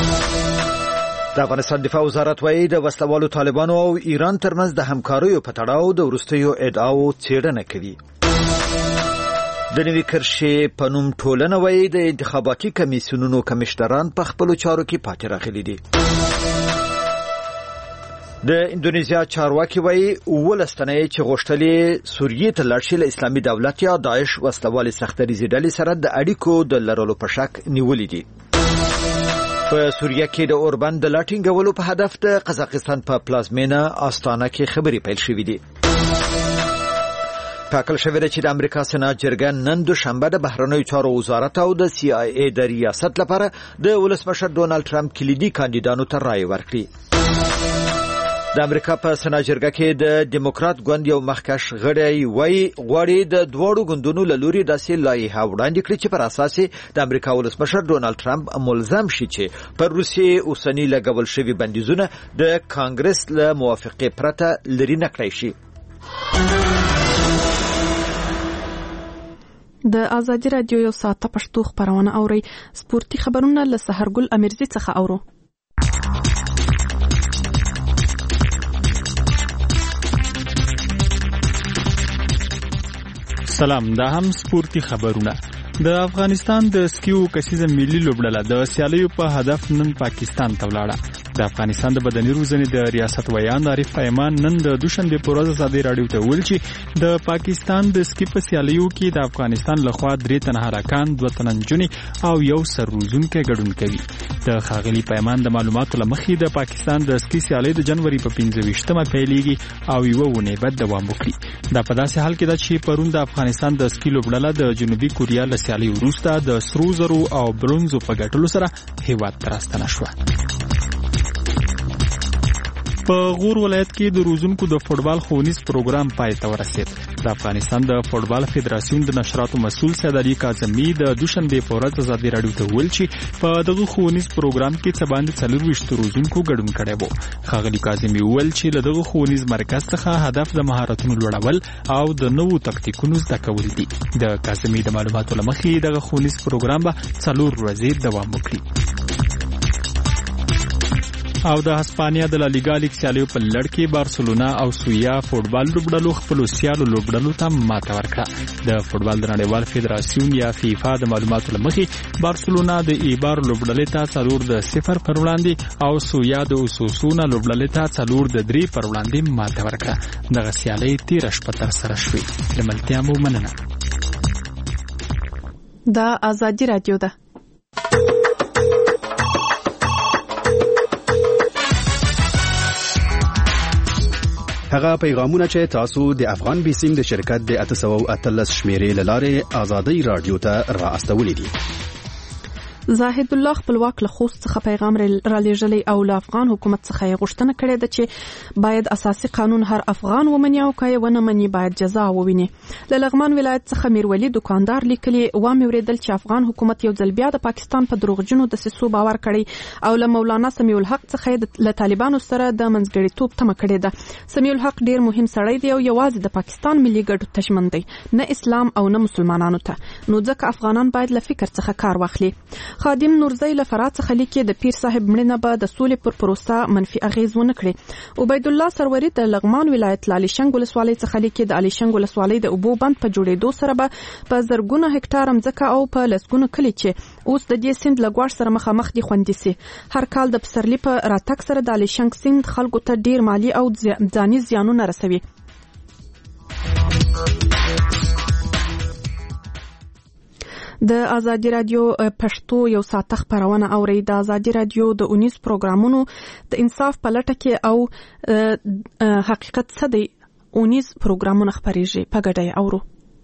د افغانستان دفاع وزارت وايي د وسلوالو طالبانو او ایران ترمنځ د همکاریو په تړاو د وروستیو ادعاو څېړنه کوي. د نوي کرښې په نوم ټولنه وايي د انتخاباتي کمیسیونونو کمشنران په خپلو چارو کې پاتې راغلي دي. د اندونیزیا چارواکي وايي 19 تنه چې غوښتلې سوریې ته لاړ شي له اسلامي دولت یا داعش وسلوالې سختریزې ډلې سره د اړیکو د لرلو په شک نیولې دي. په سوریه کې د اوربند د لاټینګولو په هدف د قزاقستان په پلازمینه آستانه کې خبرې پیل شوې دي. ټاکل شوې ده چې د امریکا سېنات جرګه نن دوشنبه د بهرنیو چارو وزارت او د CIA د ریاست لپاره د ولسمشر ډونالد ټرمپ کلیدي کاندیدانو ته رائے ورکړي. د امریکا په سېنات جرګه کې د دیموکرات ګوند یو مخکښ غړی وایي غواړي د دوړو ګوندونو له لوري داسې لایحه وړاندې کړي چې پر اساس د امریکا ولسمشر ډونالد ټرمپ ملزم شي چې پر روسیې اوسنی لګول شوي بندیزونه د کانګرس له موافقې پرته لرې نه کړای شي. د ازادي رادیو یو ساعت پښتو خبرونه اوري. سپورتي خبرونه له سحرګل امیرزي څخه اورو. سلام، دا هم سپورتي خبرونه. د افغانستان د سکیو کسیزه ملي لوبډله د سیالیو په هدف نن پاکستان ته ولاړه. د افغانستان د بدني روزنې د ریاست ویان عارف پیمان نن د دوشنبه په ورځ ازادي رادیو ته ویل چې د پاکستان د سکی په سیالیو کې د افغانستان لخوا 3 تنه هراکان، 2 تنه نجونې او یو سر روزونکی ګډون کوي. د خاغلی پیمان د معلوماتو لمخې د پاکستان د سکی سیالي د جنوري په 15مه پیلېږي او یو ونه بعد دوام وکړي. دا په داسې حال کې ده چې پرون د افغانستان د سکی لوبډله د جنوبي کوریا له سیالي وروسته د سرو زرو او برونزو په ګټلو سره هیواد ته راستنه شوه. په غور ولایت کې د روزونکو د فوټبال ښوونیز پروګرام پای ته ورسید. د افغانستان د فوټبال فدراسیون د نشراتو مسؤل سید علي کاظمي د دوشنبه په ورځ ازادي رادیو ته ویل چې په دغه ښوونیز پروګرام کې څه باندې 24 روزونکو ګډون کړی وو. ښاغلي کاظمي ویل چې له دغه ښوونیز مرکز څخه هدف د مهارتونو لوړول او د نوو تکتیکونو زده کول دي. د کاظمي د معلوماتو لمخې دغه ښوونیز پروګرام به 4 ورځې دوام وکړي. او د هسپانیا د لالیګا لیګ سیالیو په لړ کې بارسلونا او سویا فوټبال لوبډلو خپل سیالو لوبډلو ته ماته ورکړه. د فوټبال د نړیوال فدراسیون یا فیفا د معلوماتو لمخې بارسلونا د ایبار لوبډلې ته 4-0 پر وړاندې او سویا د اوسوسونا لوبډلې ته 4-3 پر وړاندې ماته ورکړه. دغه سیالي 13 شپه تر سره شوې. لملتیا مو مننه. دا ازادي رادیو ده. هغه پیغامونه چې تاسو د افغان بیسیم د شرکت د 813 شمیرې لاره ازادي رادیو ته را استولې دي. زاهد الله خپلواک له خوست څخه پیغام را لېږلی او له افغان حکومت څخه یې غوښتنه کړې ده چې باید اساسي قانون هر افغان ومني او که یې ونه مني باید جزا وویني. له لغمان ولایت څخه میرولی دکاندار لیکلي وامې اورېدل چې افغان حکومت یو ځل بیا د پاکستان په دروغجنو دسیسو باور کړی او له مولانا سمیع الحق څخه یې له طالبانو سره د منځګړیتوب تمه کړې ده. سمیع الحق ډیر مهم سړی دی او یوازې د پاکستان ملي ګټو ته ژمن دی، نه اسلام او نه مسلمانانو ته، نو ځکه افغانان باید له فکر څخه کار واخلي. خادم نورزی له فرات څخه لیکي د پیر صاحب مړینه به د سولې پر پروسه منفي اغیز ونه کړي. عبید الله سروري د لغمان ولایت لالیشنګ ولسوالۍ څخه لیکي د الیشنګ ولسوالۍ د اوبو بند په جوړېدو سره به په زرګونه هکټار مځکه او په لسګونه کلي چې اوس د دې سیند له ګواښ سره مخامخ دي خوندي سي. هر کال د پسرلي په راتګ سره د الیشنګ سیند خلکو ته ډیر مالی او ځاني زیانونه رسوي. د ازادي رادیو پښتو یو ساعت خبرونه اوري. د ازادي رادیو د 19 پروګرامونو د انصاف په لټه کې او حقیقت څه دی 19 پروګرامونه خبريږي په ګډه اورو.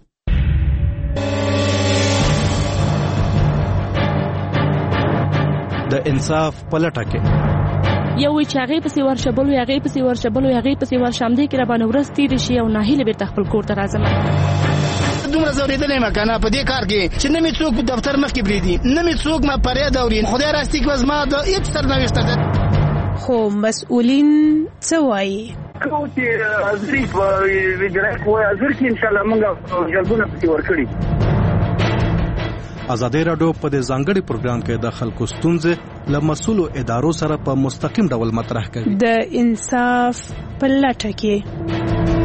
د انصاف په لټه کې یو چې هغه پسې ورشبلو هغه پسې ورشبلو هغه پسې ورشم دي کې را باندې ورستي دي شي او ناهیله به خپل کور ته راځم. دومره زوریدلې مکانه په دې کار کې چې نه می څوک دفتر مخ کې بریدي، نه می څوک ما پرې دورین خدای راستي کې وزما د هیڅ سرنوشت ده. خو مسؤلین څه وایي؟ کو چې ازري وګړي کوی ازر کې ان شاء الله موږ جلبونه پکې ورکړي. ازادي رادیو په دې ځانګړي پروګرام کې د خلکو ستونزې له مسؤلو ادارو سره په مستقیم ډول مطرح کوي. د انصاف په لټه کې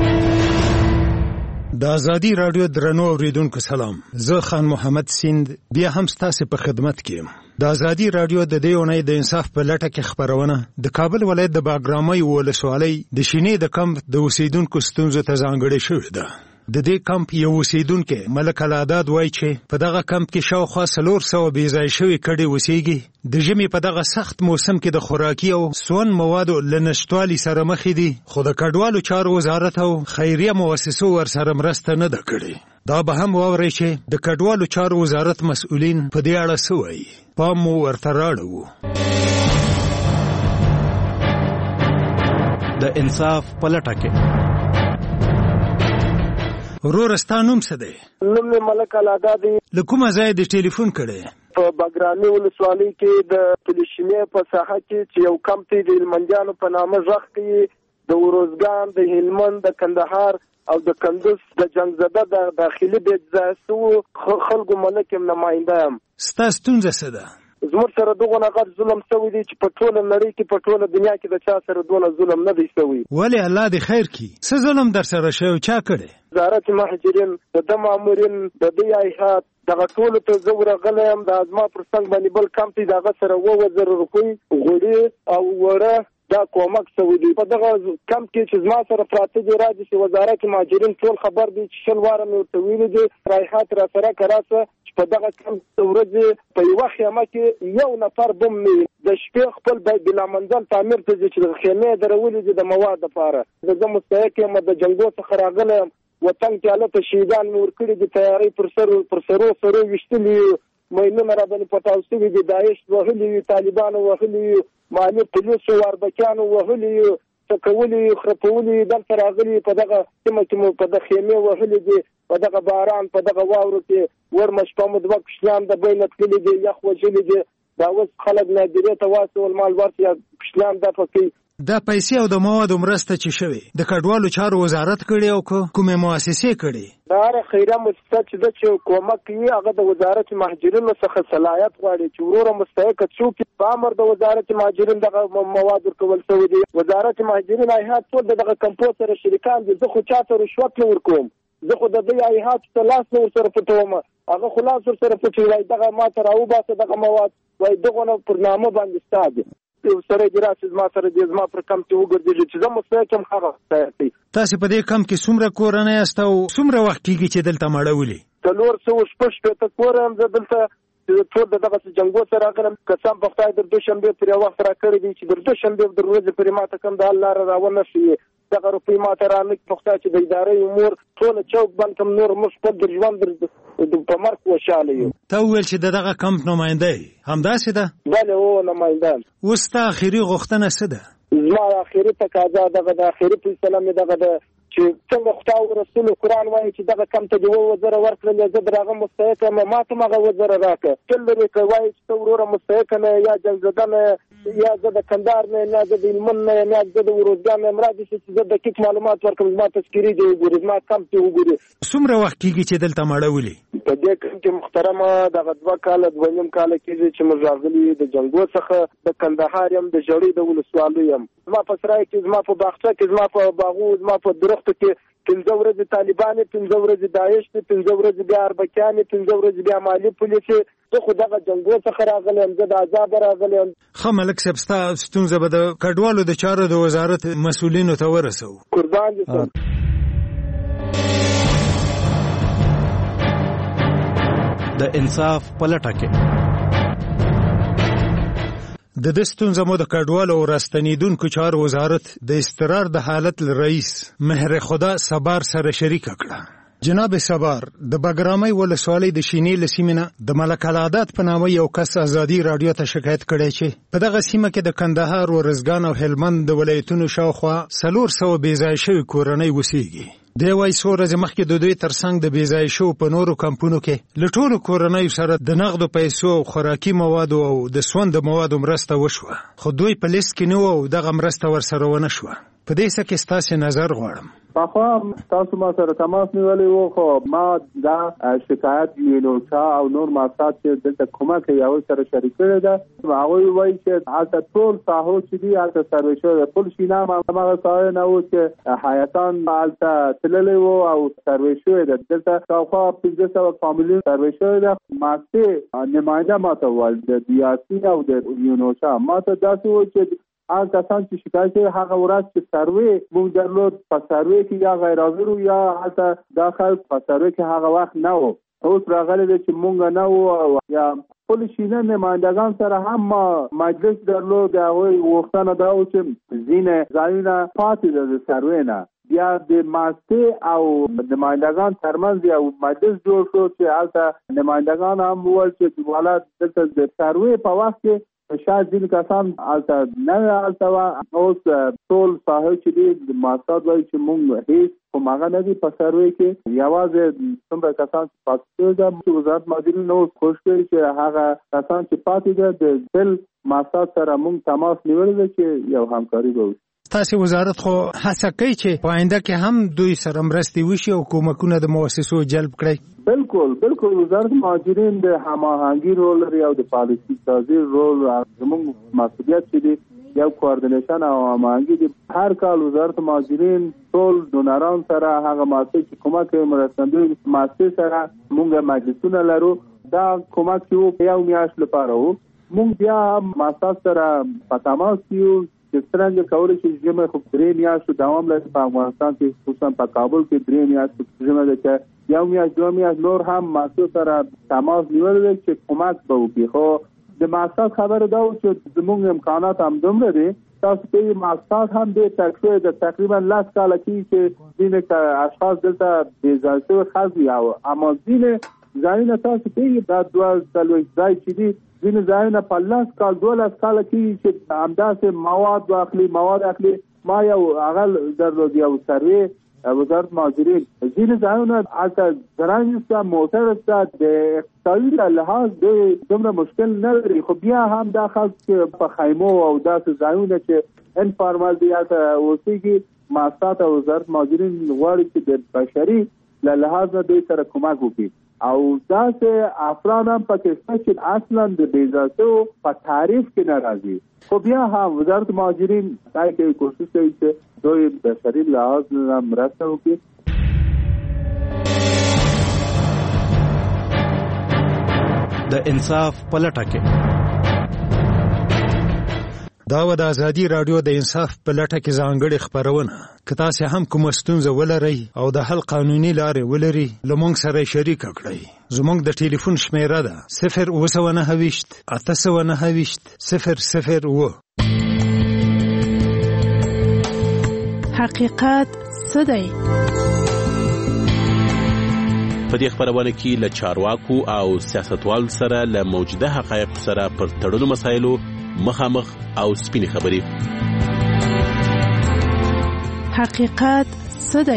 د ازادي رادیو درنو اوریدونکو سلام، زه خان محمد سیند بیا هم ستاسو په خدمت کې یم. د ازادي رادیو د دې اونۍ د انصاف په لټه کې خبرونه د کابل ولایت د باګرامي ولسوالۍ د شینې د کمپ د اوسیدونکو ستونزو ته ځانګړې شوې ده. د دې کمپ یو اوسیدونکو ملک العداد وایي چې په دغه کمپ کې شاوخوا 400 بې ځای شوي کډې اوسېږي. د ژمي په دغه سخت موسم کې د خوراکي او سون موادو له نشتوالي سره مخ دي، خو د کډوالو چارو وزارت او خیریه مؤسسو ورسره مرسته نه ده کړې. دا به هم واورئ چې د کډوالو چارو وزارت مسؤلین په دې اړه څه وایي. پام مو ورته راړو. د انصاف په لټه کې ورستا نوم څه دی؟ نوم ملک العداد. له کومه ځای د ټلیفون کړی؟ په باګرامي ولسوالۍ کې د پولیشنې په ساحه کې چې یو کمپ دی د هلمندیانو په نامه ځخ کې د وروزګان، د هلمند، د کندهار او د کندوز د جنگزده د داخلي بېځایسو خلکو ملک نماینده یم. ستا ستونزه څه ده؟ زموږ سره دغه غټ ظلم شوی دی چې په ټوله نړۍ کې په ټوله دنیا کې د چا سره دونه ظلم نه دی شوی. ولې الله دې خیر کړي؟ څه ظلم در سره شوی؟ چا کړی؟ وزارت مهاجرین، د مامورین، د دې ایحات دغه ټولو ته زه ورغلی یم. د ازما پر څنګ باندې بل کمپ دی، دغه سره 2000 روپۍ غوړي او وړه دا کومک شوی دی. په دغه کمپ کې چې زما سره پراته دي راځي چې وزارت مهاجرین ټول خبر دي چې 100 واره مې ورته ویلي دي رایحات را سره کراسه چې په دغه کمپ ورځې په یوه خیمه کې یو نفر بم نه د شپې خپل بلا منزل تعمیر ته ځي چې د خیمې درولې دي د مواد لپاره. زه مستحق یم د جنګو څخه راغلی یم، وطن کې هلته شهیدان مې ورکړي دي، تیارۍ پر سرو ویشتلي مینونه را باندې پټاو شوي دي، داعش وهلي وي، طالبانو وهلي وي، مالي پولیسو واربکیانو وهلي وي، څکولي خرپولي دلته راغلي په دغه سیمه کې مو په د خیمې وهلي دي، په دغه باران په دغه واورو کې ورمه شپه مو 2 کوچنیان د بینه تللي دي، یخ وژلي دي. دا اوس خلک نادرې ته واستول مال ورته کوچنیان دا پکې دا پیسې او د موادو مرسته چې شوي د کډوالو چارو وزارت کړي او کومې مؤسسې کړي؟ دا هر خیریه مؤسسه چې د چې کومک کوي هغه د وزارت مهاجرینو څخه صلاحیت غواړي چې وروره مستحق څوک په امر د وزارت مهاجرین دغه مواد ورکول شوي دي. وزارت مهاجرین ایحات ټول دغه کمپو سره شریکان دي. زه خو چاته رشوت نه ورکوم، زه خو د دې ایحات ته لاس نه ورسره پټوم، هغه خلاص ورسره پټوي وایي دغه ما ته راوباسه دغه مواد وایي دغه نه پر نامه باندې ستا دي. سره دې راشي زما سره دې زما پر کمپ کې وګرځېږي چې زه مستحق یم هغه مستحق دی. تاسې په دې کمپ کې څومره کورنۍ یاست او څومره وخت کېږي چې دلته مړولي؟ 400 کور یم زه دلته ټول دغه جنګو سره راغلم. قسم په خدای د دوشنبې پر یو وخت راکړی دی چې د دوشنبې د ورځې پرې ما ته کوم د الله راونه شي دغه روپۍ ما ته رانه په خدای چې د ادارې امور ټول چوک بند کوم نور مش په ژوند په مرګ خوشاله یو. ته وویل چې دغه کمپ نماینده همداسې ده؟ بله او نماینده. اوس ستا اخري غوښتنه څه ده؟ زما اخري تقاضا دغه د اخري فیصله مې دغه ده چې څنګه خدای او رسول قرآن وایي چې دغه کم ته 2,000 ورکړل، زه در هغه مستحق یم، ما ته هغه 2,000 راکړه. تل لري که وایي چې ته وروره مستحق نه یا جنګزده نه یا زه د کندهار نه یا زه د هلمند نه یا زه د ورزګان نه راځي چې زه دقیق معلومات ورکړم، زما تذکیرې دې وګوري، زما کم دې وګوري. څومره وخت کېږي چې دلته مړولې؟ په دې کم کې محترمه دغه 2 کاله 2.5 کاله کېږي چې موږ راغلي د جنګو څخه. د کندهار یم، د ژړۍ د ولسوالۍ یم. زما په سرای کې، زما په باغچه کې، زما په باغو، زما په درختو کې 15 ورځې طالبان، 15 ورځې داعش، 15 ورځې بیا اربکیان، 15 ورځې بیا مالي پولیس. زه خو دغه جنګو څخه راغلی یم، زه د عذاب راغلی یم. ښه ملک صاحب، ستا ستونزه به د کډوالو د چارو د وزارت مسؤلینو ته ورسوو. قربان دي صاحب. د انصاف په لټه کې د دې ستونزه مو د کډوالو او راستنیدونکو چارو وزارت د استقرار د حالت رئیس مهر خدا صبر سره شریک کړه. جناب صبر د بګرامي ولسوالۍ د شینې لسیمنه د ملک العادت په نامه یو کس ازادي رادیو ته شکایت کړی چې په دغه سیمه کې د کندهار، ورزګان او هلمند د ولایتونو شاوخوا 400 بېځایه شوي کورنۍ اوسېږي. دی وایي څو ورځې مخکې د دوی ترڅنګ د بېځایه شوو په نورو کمپونو کې له ټولو کورنیو سره د نغدو پیسو او خوراکي موادو او د سونده موادو مرسته وشوه، خو دوی په لیست کې نه وو او دغه مرسته ورسره ونه شوه. په دې څه کې ستاسې نظر غواړم. پخوا تاسو ما سره تماس نیولی وو، خو ما دا شکایت یونوچا او نور ماسات چې دلته کومه کې یو سره شریک کړی ده، هغوی وایي چې هلته ټول ساحو چې دي هلته سروې شوی ده. پل شینه هماغه ساحه نه و چې حیاتان هلته تللی وو او سروې شوی ده. دلته شاوخوا 1500 فامیلونه سروې شوی ده. ماسې نماینده ما ته وویل د دیاسي او د یونوچا ما ته داسې وویل چې هغه کسان چې شکایت کوي هغه ورځ چې سروې موږ درلود، په سروې کې یا غیر حاضر وو یا هلته دا خلک په سروې کې هغه وخت نه وو. اوس راغلی دی چې مونږ نه وو یا پل شینه نمایندګان سره هم مجلس درلود. د هغوی غوښتنه دا و چې ځینې ځایونه پاتې ده د سروې نه. بیا د ماسټې او نمایندګان ترمنځ یو مجلس جوړ شو چې هلته نمایندګان هم وویل چې والا دلته د سروې په وخت کې شاید ځینې کسان هلته نه هلته وه. اوس ټول صاحب چې دي د ماسټات وایي چې مونږ هېڅ کوم هغه نه دي په سروې کې. یوازې څومره کسان چې پاتې شوي ده، وزارت مهاجرین اوس کوشش کوي چې هغه کسان چې پاتې ده د بل ماسټات سره مونږ تماس نیولی ده چې یو همکاري به وشي. تاسې وزارت خو هڅه کوي چې په آینده کې هم دوی سره مرستې وشي او کومکونه د مؤسسو جلب کړي. بالکل وزارت مهاجرین د هماهنګي رول لري او د پالیسي سازي رول. زموږ مسؤلیت چې دی یو کوارډینیشن او هماهنګي دی. هر کال وزارت مهاجرین ټول ډونران سره هغه مؤسسې چې کومک کوي مرستندوی مؤسسې سره مونږ مجلسونه لرو. دا کومک چې یو میاشت لپاره وو. مونږ بیا مؤسسات سره په تماس یو چې څنګه کولی شي ژمه خو 3 میاشتو دوام لري په افغانستان کې، خصوصا په کابل کې 3 میاشتو ژمه ده چې یو میاشت 2 میاشت نور هم مؤسسو سره تماس نیول دي چې کومک به وکړي. خو د مؤسسات خبره دا و چې زموږ امکانات هم دومره دي. تاسو کې مؤسسات هم د تقریبا 10 کاله کې چې ځینې اشخاص دلته بېځایه شوي خلک وي او اما ځینې ځایونه تاسو کې دا 2 ځای چې دي ځینې ځایونه په 10 کال 12 کاله کې چې همداسې مواد اخلي. ما یو هغه درلود یو سروې وزارت مهاجرین ځینې ځایونه هلته زرنج شته، موټر شته، د اقتصادي لحاظ دومره مشکل نه لري. خو بیا هم دا خلک په خیمو او داسې ځایونه چې انفارمال دي هلته اوسېږي. مؤسسات او وزارت مهاجرین غواړي چې د بشري لحاظ نه دوی سره کومک وکړي او داسې افراد هم پکې شته چې اصلا د بېځایه په تعریف کې نه راځي. خو بیا هم وزارت مهاجرین دا کوي کوشش کوي چې دوی بشري لحاظ نه مرسته وکړي. د انصاف په لټه کې دا و د ازادي رادیو د انصاف په لټه کې ځانګړې خپرونه. که تاسې هم کومه ستونزه ولرئ او د حل قانوني لارې ولري له موږ سره یې شریکه کړئ. زموږ د ټلیفون شمیره ده 029 829 001. حقیقت څه دی؟ په دې خبرونه کې له چارواکو او سیاستوالو سره له موجوده حقایق سره پر تړلو مسایلو مخامخ او سپینې خبرې. حقیقت څه دی؟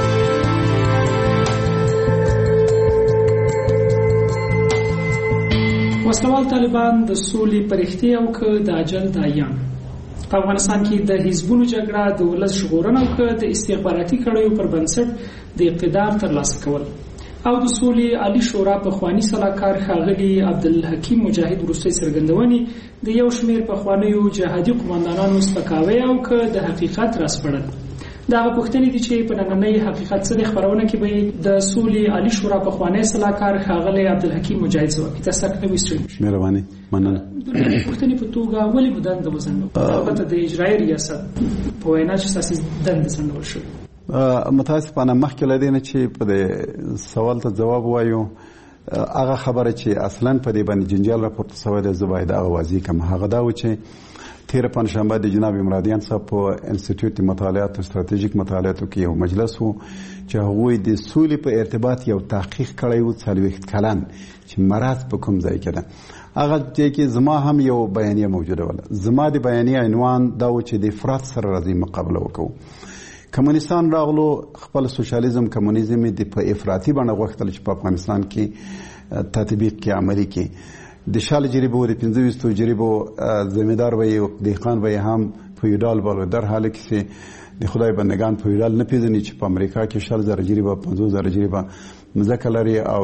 وسلوال طالبان د سولې پرختي او که د اجل دایان په افغانستان کې د حزبونو جګړه د ولس ژغورنه او که د استخباراتي کړیو پر بنسټ د اقتدار ترلاسه کول او د سولې عالی شورا په خوانی صلاحکار ښاغلي عبدالحکیم مجاهد وروستۍ څرګندونې د یو شمېر پخوانیو جهادي قوماندانانو سپکاوی او که د حقیقت راسپړل. دا پوښتنې دي چې په نننۍ حقیقت څه د خبرونه کې به د سولې عالی شورا په خوانی صلاحکار ښاغلي عبدالحکیم مجاهد ځواب تاسو ته وستل. مهرباني مننه. پوښتنې په توګه ولې بدن د وزن البته د اجرایي ریاست په وینا چې تاسو دند سندول شو. متاسفانه مخکې لدی نه چې په دې سوال ته جواب وایو هغه خبره چې اصلا په دې باندې جنجال راپورته شوی دی زه باید هغه واضح کړم. هغه دا و چې تیر پنځشنبه د جناب مرادیان صاحب په انسټیټیوټ د مطالعات او ستراتیژیک مطالعاتو کې یو مجلس و چې هغوی د سولې په ارتباط یو تحقیق کړی و 40 کلن چې مراد په کوم ځای کې ده. هغه چې زما هم یو بیانیه موجوده وله. زما د بیانیه عنوان دا و چې د افراط سره راځي مقابله وکړو. کمونستان راغلو خپل سوشالیزم کمونیزم د په افراطي باندې غوښتل چې په افغانستان کې تطبیق کې عملی کې د شال جریبو د 25 جریبو زمیندار وي او دهقان وي هم فیودال بول در حال کې د خدای بندگان فیودال نه پیژني چې په امریکا کې 4000 جریبه 50000 جریبه مزکه لري او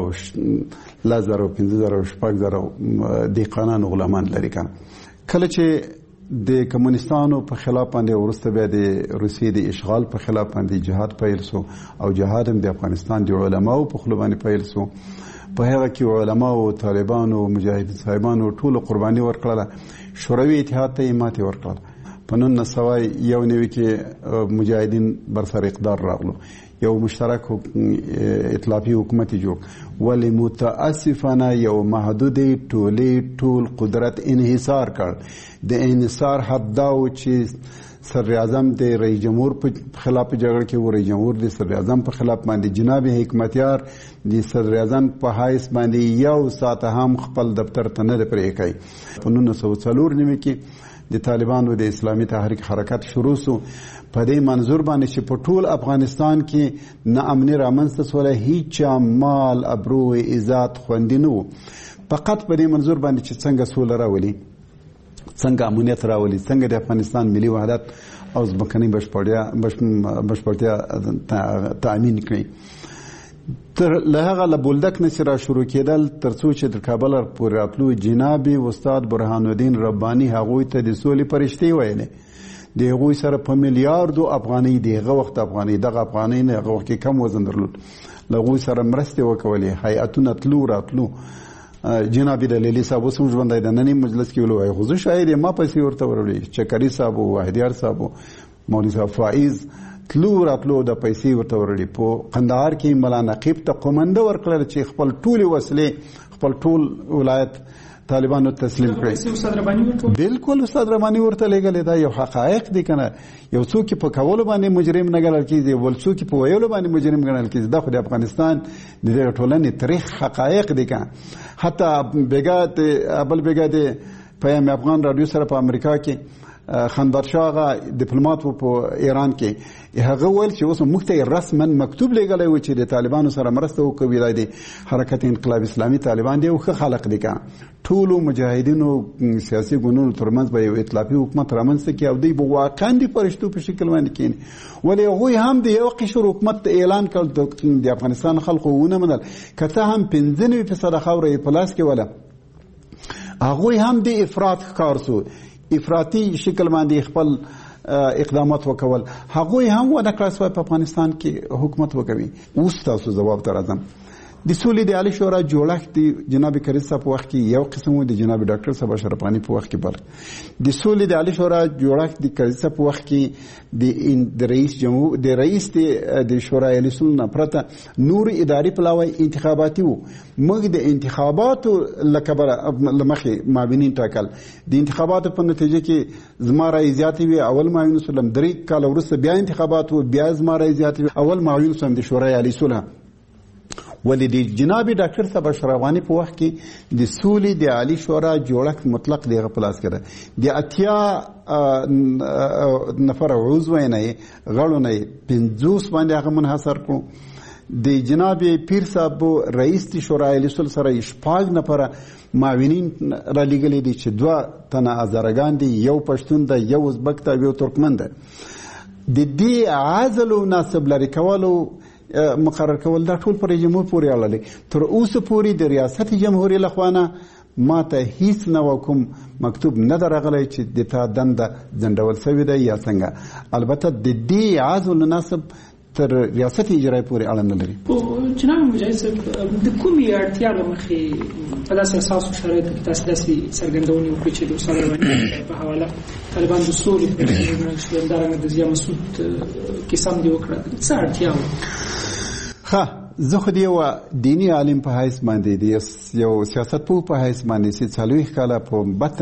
1000 او 5000 او 6000 دهقانان غلامان لري کنه. کله چې د کمونستانو په خلاف باندې ورسته بیا د روسیې د اشغال په خلاف باندې جهاد پیل سو او جهاد هم د افغانستان د علماو په خلو باندې پیل سو. په هغه کې علما او طالبان او مجاهدین صاحبانو ټول قرباني ورکړه. شوروي اتحاد ته ماتې ورکړه. په 1991 کې مجاهدین برسر اقدار راغلو. یو مشترک ائتلافي حکومت جوړ ولی متاسفانه یو محدود ټول قدرت انحصار کړ. د انحصار حد دا و چې صدر اعظم د رئیس جمهور په خلاف جګړه کې و. رئیس جمهور د صدر اعظم په خلاف باندې جناب حکمتیار د صدر اعظم په حیث باندې یو ساعت هم خپل دفتر ته نه پرې کوي. په 1994 کې د طالبانو د اسلامي تحریک حرکت شروع سو. په دې منظور باندې چې په ټول افغانستان کې نه امن رامنځته سول، هیڅ مال ابرو عزت خوندې نه و. فقط په دې منظور باندې چې څنګه سول راولي، څنګه امنیت راولي، څنګه د افغانستان ملي وحدت او ځمکنۍ بشپړتیا تامین کړي. تر لهغه لبولدک نشرا شروع کېدل ترڅو چې د کابل پورې راتلو جناب استاد برهان الدین رباني هغوی ته د سولې پرشتي ویلې. د هغوی سره په میلیارډو افغانۍ دغه وخت افغانۍ نه هغه وخت کم وزن درلود، لغوی سره مرسته وکولې. هیئتونه تلو راتلو. جناب دلیلی صاحب اوس هم ژوندی د نننی مجلس کې ویلو خو زه شاید ما پیسې ورته وروړي. چکري صاحب او واحدیار صاحب مولوي صاحب فائز تلو راتلو د پیسې ورته وروړي. په قندهار کې ملا نقیب ته قومنده ورکړل چې خپل ټول وسلې خپل ټول ولایت طالبانو تسلیم کړي. بالکل استاد رباني ورته لګل. دا یو حقایق دي کنه. یو څوک په کولو باندې مجرم نه ګڼل کیږي، ول څوک په ویلو باندې مجرم ګڼل کیږي. دا خو د افغانستان د ټولنې تاریخ حقایق دي کنه. حتی بل بیګا د پیام افغان رادیو سره په امریکا کې خندرشاه ډیپلوماټ په ایران کې هغه ویل چې اوس موږ ته رسما مکتوب لګلای و چې د طالبانو سره مرسته وکوي. د حرکت انقلاب اسلامي طالبان دی او ښه خلق دي کا ټول مجاهدینو سیاسي ګوندونو ترمنځ به یو ائتلافي حکومت رامنځته کی او دی به واقعا د فرشتو په شکل باندې کین. ولې هغه هم د یو قشر حکومت اعلان کړ د افغانستان خلکو ونه منل. کته هم 95% خاورې په لاس کې ولا هغه هم د افراط کار سو افراطي شکل باندې خپل اقدامات وکول. هغه هم ونه کړ په افغانستان کې حکومت وکوي. اوس تاسو جواب ته راځم. د سولې د عالی شورا جوړښت د جناب کریم صاحب په وخت کې یو قسم و، د جناب ډاکټر صاحب اشرف غنی په وخت کې بل. د سولې د عالی شورا جوړښت د کریم صاحب په وخت کې د رئیس جمهور د رئیس د شورای الیسون نه پرته نور اداري پلاوی انتخاباتي وو. موږ د انتخاباتو لمخې مابینین ټاکل. د انتخاباتو په نتیجه کې زما رای زیاتې وي. اول معاون سلم 3 کال وروسته بیا انتخابات وو، بیا زما رای زیاتې وي. اول معاون سلم د شورای الیسون ولې د جناب ډاکټر صاحب اشرف غنی په وخت کې د سولې د عالی شورا جوړښت مطلق دغه پلاس کړه د 80 نفر عضو نه غړو نه 50 باندې هغه منحصر کړو د جناب پیر صاحب رئیس د شورای اصول سره 6 نفر معاونین را لګلې دي چې 2 تنه ازرګان دي یو پښتون ده یو ازبک ده یو ترکمن ده د دې عزل او ناسب لري کولو مقرر کول دا ټول پر جمهور پورې اړه لري تر اوسه پورې د ریاست جمهوریت لخوانه ما ته هیڅ نو کوم مکتوب نه درغلی چې د تا دنده ځندول شوی دی یا څنګه البته د دې عزل ناسب تر ریاست اجرایی پورې اړه نه لري. جناب مجاهد صاحب د کومې اړتیا له مخې په داسې اساسو شرایطو کې تاسو داسې څرګندونې وکړې چې د استاد رواني په حواله طالبان د سولې په همدارنګه د ضیا مسعود کیسه هم دې وکړه څه اړتیا وه؟ ښه زه خو د یو دیني عالم په حیث باندې د یو سیاستپوه په حیث باندې چې 40 کاله په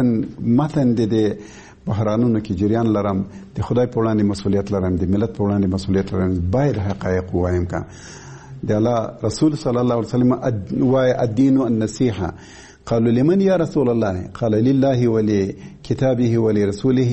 متن د بحرانونو کې جریان لرم د خدای په وړاندې مسؤلیت لرم د ملت په وړاندې مسؤلیت لرم باید حقایق ووایم کا د الله رسول صلی الله علیه وسلم وای الدین النصیحه قالوا لمن یا رسول الله قال لله ولكتابه ولرسوله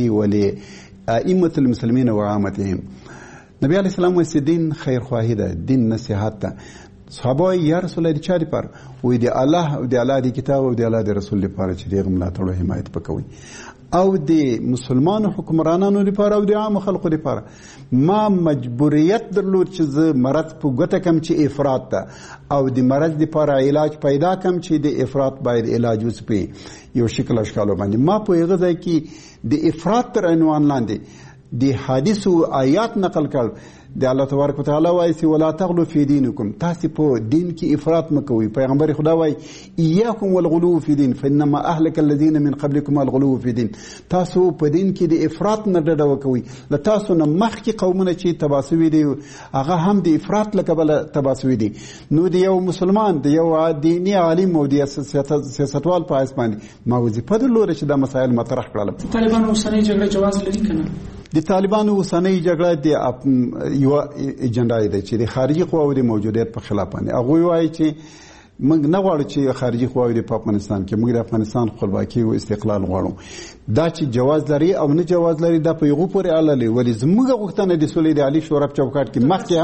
ولائمه المسلمین وعامتهم نبی علیہ السلام وایي دین خیر خواهی ده دین نصیحت ده صحابه یا رسول الله د چا لپاره وایي د الله او د الله د کتاب او د الله د رسول لپاره چې دغه ملاتړ او حمایت وکوي او د مسلمانو حکمرانانو لپاره او د عام خلکو لپاره ما مجبوریت درلود چې زه مرض په ګوته کم چې افراط ده او د مرض لپاره علاج پیدا کم چې د افراط باید علاج وسپي یو شکل اشکالو باندې ما په هغه ځای کې د افراط تر عنوان لاندې د حدیث او آیات نقل کړ د الله تبارک وتعالى وایي چې ولا تغلو فی دینکم تاسو په دین کې افراط مکوئ پیغمبر خدا وایي ایاکم والغلو فی دین فانما اهلك الذين من قبلكم الغلو فی دین تاسو په دین کې د افراط نه ډډه وکوئ له تاسو نه مخکې قومونه چې تباسوي دي هغه هم د افراط له کبله تباسوي دي نو د یو مسلمان د یو دیني عالم او د سیاستوال په حیث باندې ما وظیفه درلوده چې دا مسایل مطرح کړل. طالبانو اوسنۍ جګړه جواز لري کنه؟ د طالبانو اوسنۍ جګړه د یو اجنډا ده چې د خارجي قواو د موجودیت په خلاف باندې هغه وایي چې موږ نه غواړو چې خارجي قواوې د افغانستان کې موږ د افغانستان خپلواکي او استقلال غواړو دا چې جواز لري او نه جواز لري دا په یو پورې اړه لري ولې زموږ غوښتنه د سولې د عالی شورا په چوکاټ کې مخکې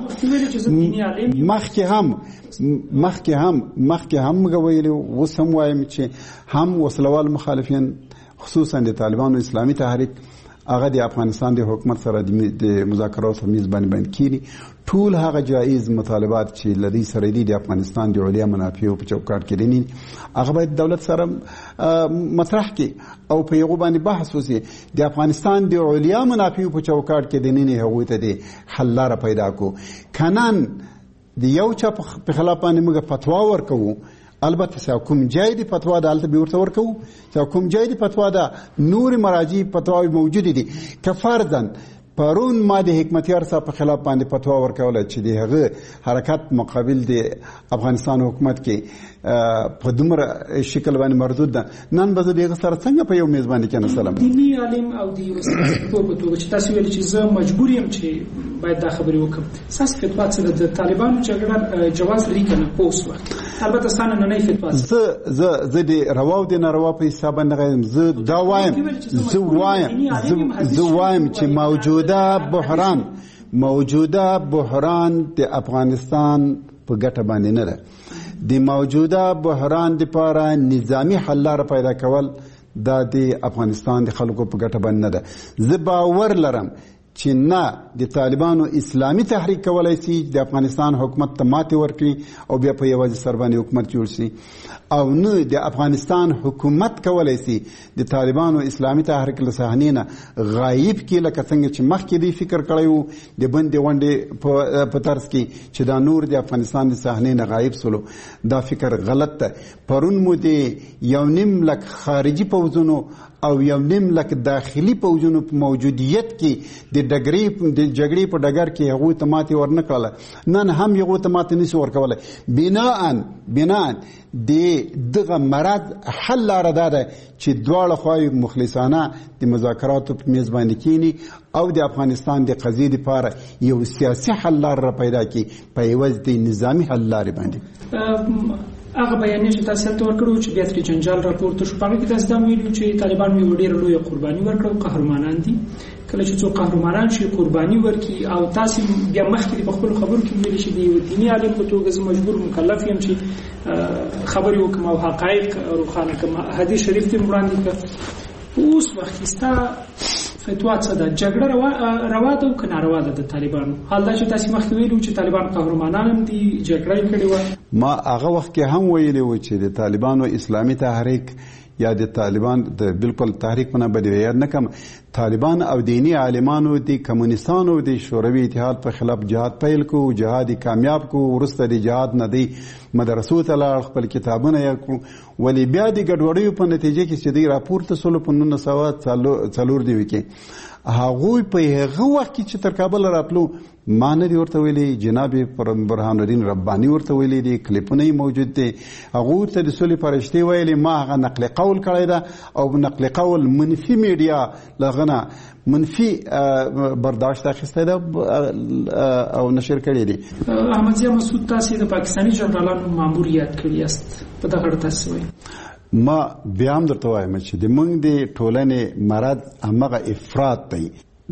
هم موږ ویلو اوس هم وایم چې هم وسلوال مخالفین خصوصا د طالبانو اسلامي تحریک هغه د افغانستان د حکومت سره د مذاکراتو میز باندې کیږي ټول هغه جایز مطالبات چې لدی سره دي د افغانستان د علیا منافع په چوکاټ کې دي هغه باید دولت سره مطرح کړي او په یو باندې بحث وشي د افغانستان د علیا منافع په چوکاټ کې دي نه هغه ته د حل لار پیدا کو کنان د یو چا په خلاف باندې موږ فتوا ورکوو البته چې کوم جای دی فتوا د الته به ورته ورکو چې کوم جای دی فتوا د نور مراجع فتوا موجود دي که فرضاً پرون ما د حکمتیار صاحب په خلاف باندې فتوا ورکوله چې دغه حرکت مقابل د افغانستان حکومت کې په دومره شکل باندې مردود ده نن به دغه سره څنګه په یو میز باندې کې نسلم دیني عالم او د سیاستپوه په توګه چې تاسو ویل چې زه مجبور یم چې باید دا خبرې وکړم ساس فتوا څه د طالبانو جګړه جواز لري کنه پوس وخت البته ستانه نه فتوا زه د روا او د ناروا په حساب نه غواړم زه وایم چې موجوده بحران د افغانستان په ګټه باندې نه ده د موجوده بحران لپاره نظامی حل لاره پیدا کول دا د افغانستان د خلکو په ګټه باندې نه ده زه باور لرم چې نه د طالبانو اسلامي تحریک کولای شي د افغانستان حکومت ته ماتې ورکړي او بیا په یوازې سر باندې حکومت جوړ شي او نه د افغانستان حکومت کولای شي د طالبانو اسلامي تحریک له صحنې نه غایب کړي لکه څنګه چې مخکې دی فکر کړی و د بندې غونډې په طرز کې چې دا نور د افغانستان د صحنې نه غایب سولو دا فکر غلط ده پرون مو د 1.5 لک خارجي پوځونو او 1.5 لک داخلي پوځونو په موجودیت کې د جګړې په ډګر کې هغه ته ماتې ورنکړه نن هم هغه ته ماتې نشي ورکولای بناء دغه مراد حل لاره ده چې دواړه خواوې مخلصانه د مذاکراتو په میز باندې کینی او د افغانستان د قضیې لپاره یو سیاسي حل لاره پیدا کړي په عوض د نظامی حل لارې باندې. هغه بیانیه چې تاسو ته ورکړو چې بیا ترې جنجال راپورته شو، په هغه کې تاسو دا ویلو چې طالبان یو ډېره لویه قرباني ورکړه، قهرمانان دي. کله چې څوک قهرمانان شي قرباني ورکړي او تاسو بیا مخکې په خپل خبرو کې ویل چې د یو دیني عالم په توګه زه مجبور مکلف یم چې خبرې وکړم او حقایق روښانه کړم. حدیث شریف ته وړاندې کړ. اوس وخت ستا فتوا څه ده؟ جګړه روا ده او که ناروا ده د طالبانو؟ حال دا چې تاسو مخکې ویلو چې طالبان قهرمانان هم دي، جګړه یې کړې وه. ما هغه وخت کې هم ویلي و چې د طالبانو اسلامي تحریک یا د طالبان د بالکل تحریک په نه بدی یاد نه کوم، طالبان او دینی عالمانو د کمونستانو د شوروي اتحاد په خلاف جهاد پیل کو، جهاد کامیاب کو، ورسته د جهاد نه دی مدرسو ته لاړ، خپل کتابونه یې کړو، ولی بیا د ګډوډیو په نتیجه کې چې دی راپورته سولو په 1904 دی کې هغوی په هغه وخت کې چې تر کابل راتلو ما نه دی ورته ویلي، جناب برهان الدین رباني ورته ویلي دي، کلیپونه یې موجود دي، هغوی ته د سولې فرشتې ویلي. ما هغه نقل قول کړی ده او نقل قول منفي میډیا لغنه منفي برداشت اخیستی ده او نشر کړی دي. احمدضیاء مسعود تاسو د پاکستاني جنرالانو ماموریت کړی یاست، په دغه اړه تاسو وایئ؟ ما بیا هم درته وایم چې د موږ د ټولنې مرض همغه افراط دی.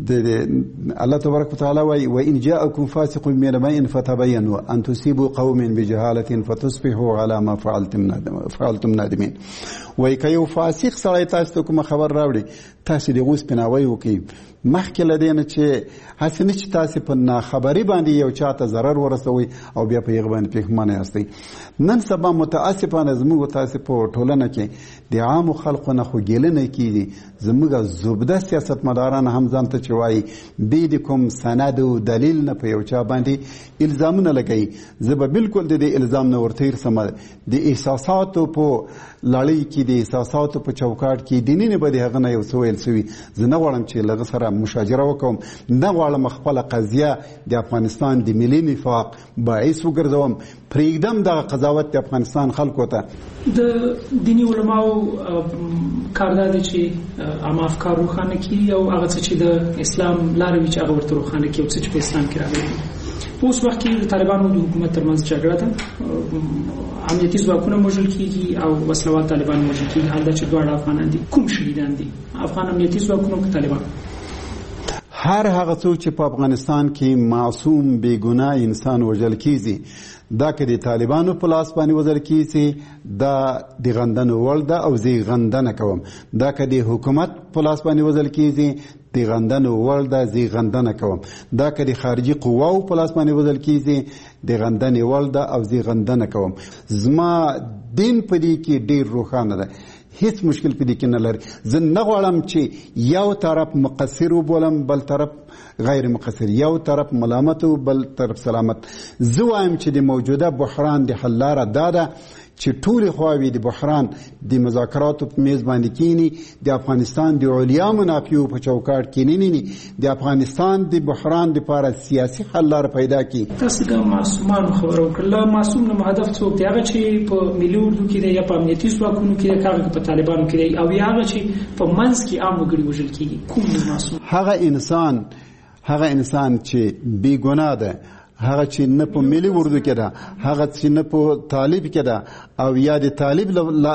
الله تبارک وتعالى وإن جاءكم فاسق بنبأ فتبينوا أن تصيبوا قوم بجهالة فتصبحوا على ما فعلتم نادمين. وای که یو فاسق سړی تاسو ته کوم خبر راوړي تاسو دې غوس پناوي وکړي مخکې لدینه چې هڅه نه چې تاسو په ناخبري باندې یو چاته ضرر ورسوي او بیا په یغ باندې پښمنه یاستئ. نن سبا متاسفانه زموږ تاسو په ټولنه کې د عام خلکو نه خو ګیلنه کیږي، زموږ زوبده سیاستمداران هم ځان ته چوي بي د کوم سند او دلیل نه په یو چا باندې الزامونه لګي. زه به بالکل د الزام نه ورتیر سم د احساساتو په لړۍ کې د احساساتو په چوکاټ کې دیني نه بده هغه نه یو سویل سوي. زه نه غواړم چې لږ سره مشاجره وکم، نه غواړم خپل قضیه د افغانستان د ملي نفاق باعث وګرځوم. پرېږدم دغه قضاوت د افغانستان خلکو ته. د دیني علماو کار دا دی چې عام افکار روښانه کړي او هغه څه چې د اسلام لارې وي چې هغه ورته روښانه کړي او څه چې په اسلام کې راغلي. په اوس وخت کې د طالبانو د حکومت ترمنځ جګړه ده، امنیتي ځواکونه وژل کېږي او وسلوال طالبان وژل کېږي. حال دا چې دواړه افغانان دي، کوم شهیدان دي؟ افغان امنیتي ځواکونه او طالبان؟ هر هغه څوک چې په افغانستان کې معصوم بې ګناه انسان وژل کېږي، دا که د طالبانو په لاس باندې وژل کېږي دا د غندنې وړ ده او زه یې غندنه کوم. دا که د حکومت په لاس باندې وژل کېږي د غندنې وړ ده، زه یې غندنه کوم. دا که د خارجي قواو په لاس باندې وژل کېږي د غندنې وړ ده او زه یې غندنه کوم. زما دین په دې کې ډېر روښانه ده، هیڅ مشکل په دې کې نه لري. زه نه غواړم چې یو طرف مقصر وبولم بل طرف غیر مقصر، یو طرف ملامت و بل طرف سلامت. زه وایم چې د موجوده بحران د حل لاره دا ده چې ټولې خواوې د بحران د مذاکراتو په میز باندې کینی، د افغانستان د علیا منافعو په چوکاټ کې نه د افغانستان د بحران لپاره سیاسي حل لاره پیدا کړي. تاسو د معصومانو خبرو کړل، معصوم نه هدف څوک دی؟ هغه چې په ملي اردو کې دی یا په امنیتي ځواکونو کې دی، هغه په طالبانو کې دی، او هغه چې په منځ کې عام وګړي وژل کېږي؟ کوم معصوم؟ هغه انسان چې بې ګناه ده، هغه چې نه په ملي اردو کې ده، هغه چې نه په طالب کې ده او یا د طالب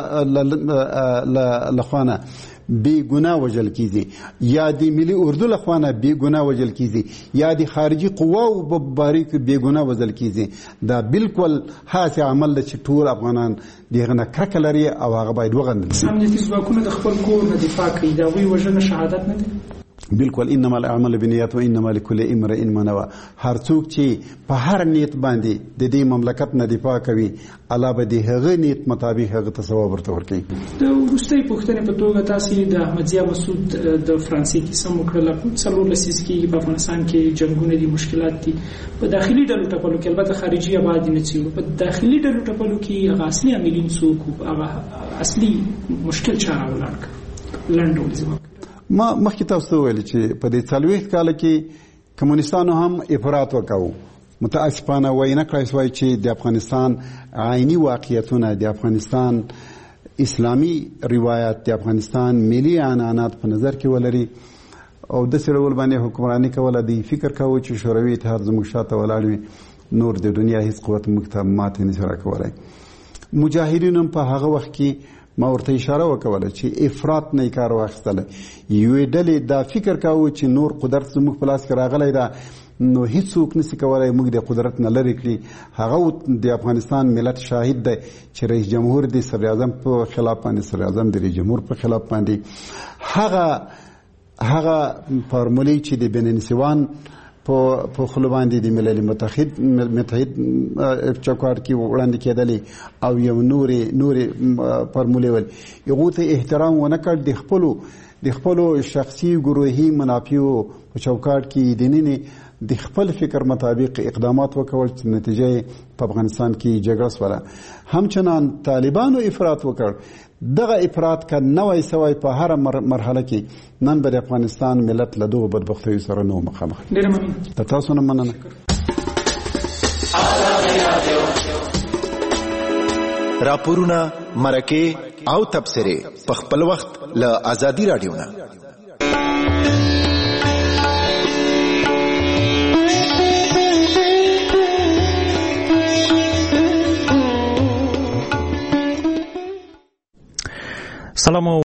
لخوانه بی ګناه وژل کیږي، یا د ملي اردو لخوانه بی ګناه وژل کیږي، یا د خارجي قواو په باره کې بی ګناه وژل کیږي. دا بالکل هاڅه عمل ده چې ټول افغانان دغه نه کرکه لري او هغه باید وغندل شي. امنیتي ځواکونه د خپل کور نه دفاع کوي، دا وی وژنه شهادت نه ده؟ بالکل انما الاعمال بالنیات و انما لكل امرئ ما نوى. هر څوک چې په هر نیت باندې د دې مملکت نه دفاع کوي الله به د هغه نیت مطابق هغه ته ثواب ورته ورکوي. د وروستۍ پوښتنې په توګه تاسو د احمدضیاء مسعود د فرانسې کیسه مو کړله. څلور لسیز کې په افغانستان کې جنگونه دي، مشکلات دي، په داخلي ډلو ټپلو کې البته خارجي آباد نه څیړو، په داخلي ډلو ټپلو کې هغه اصلي عاملین څوک، هغه اصلي مشکل چاره ولاړ لنډول زما ما مخکې تاسو ویل چې په دې 40 کال کې کمونستانو هم افراط وکاو. متاسفانه وینا کړای شوی چې د افغانستان عیني واقعیتونه، د افغانستان اسلامی روایت، د افغانستان ملي عنعنات په نظر کې ولري او د سرول باندې حکمرانی کوله. دی فکر کاوه چې شوروي اتحاد زموږ شاته ولاړ وي، نور د دنیا هیڅ قوت موږ ته ماتې نشي راکولای. مجاهدین هم په هغه وخت کې ما ورته اشاره وکوله چې افراط نه کار واخیستله. یوې ډلې دا فکر کاوه چې نور قدرت زموږ په لاس کې راغلی ده، نو هیڅوک نشي کولای موږ د قدرت نه لرې کړي. هغه د افغانستان ملت شاهد دی چې رئیس جمهور د صدر اعظم په خلاف باندې، صدر اعظم د رئیس جمهور په خلاف باندې هغه فارمولې چې د بین النسوان په خلو باندې د ملل متحد چوکاټ کې وړاندې کېدلې او یو نورې فارمولې ول، هغو ته احترام ونه کړ. د خپلو شخصي ګروهي منافعو په چوکاټ کې دیني د خپل فکر مطابق اقدامات وکول چې نتیجه په افغانستان کې جګړه سوله. همچنان طالبانو افراط وکړ. دغه افراط که نوای سوای په هر مرحله کې نن به د افغانستان ملت له دغو بدبختیو سره نو مخامخ. ډېره مننه. د تاسو نه مننه. راپورونه، مرکې او تبصرې په خپل وخت له آزادي رادیو نه. سلام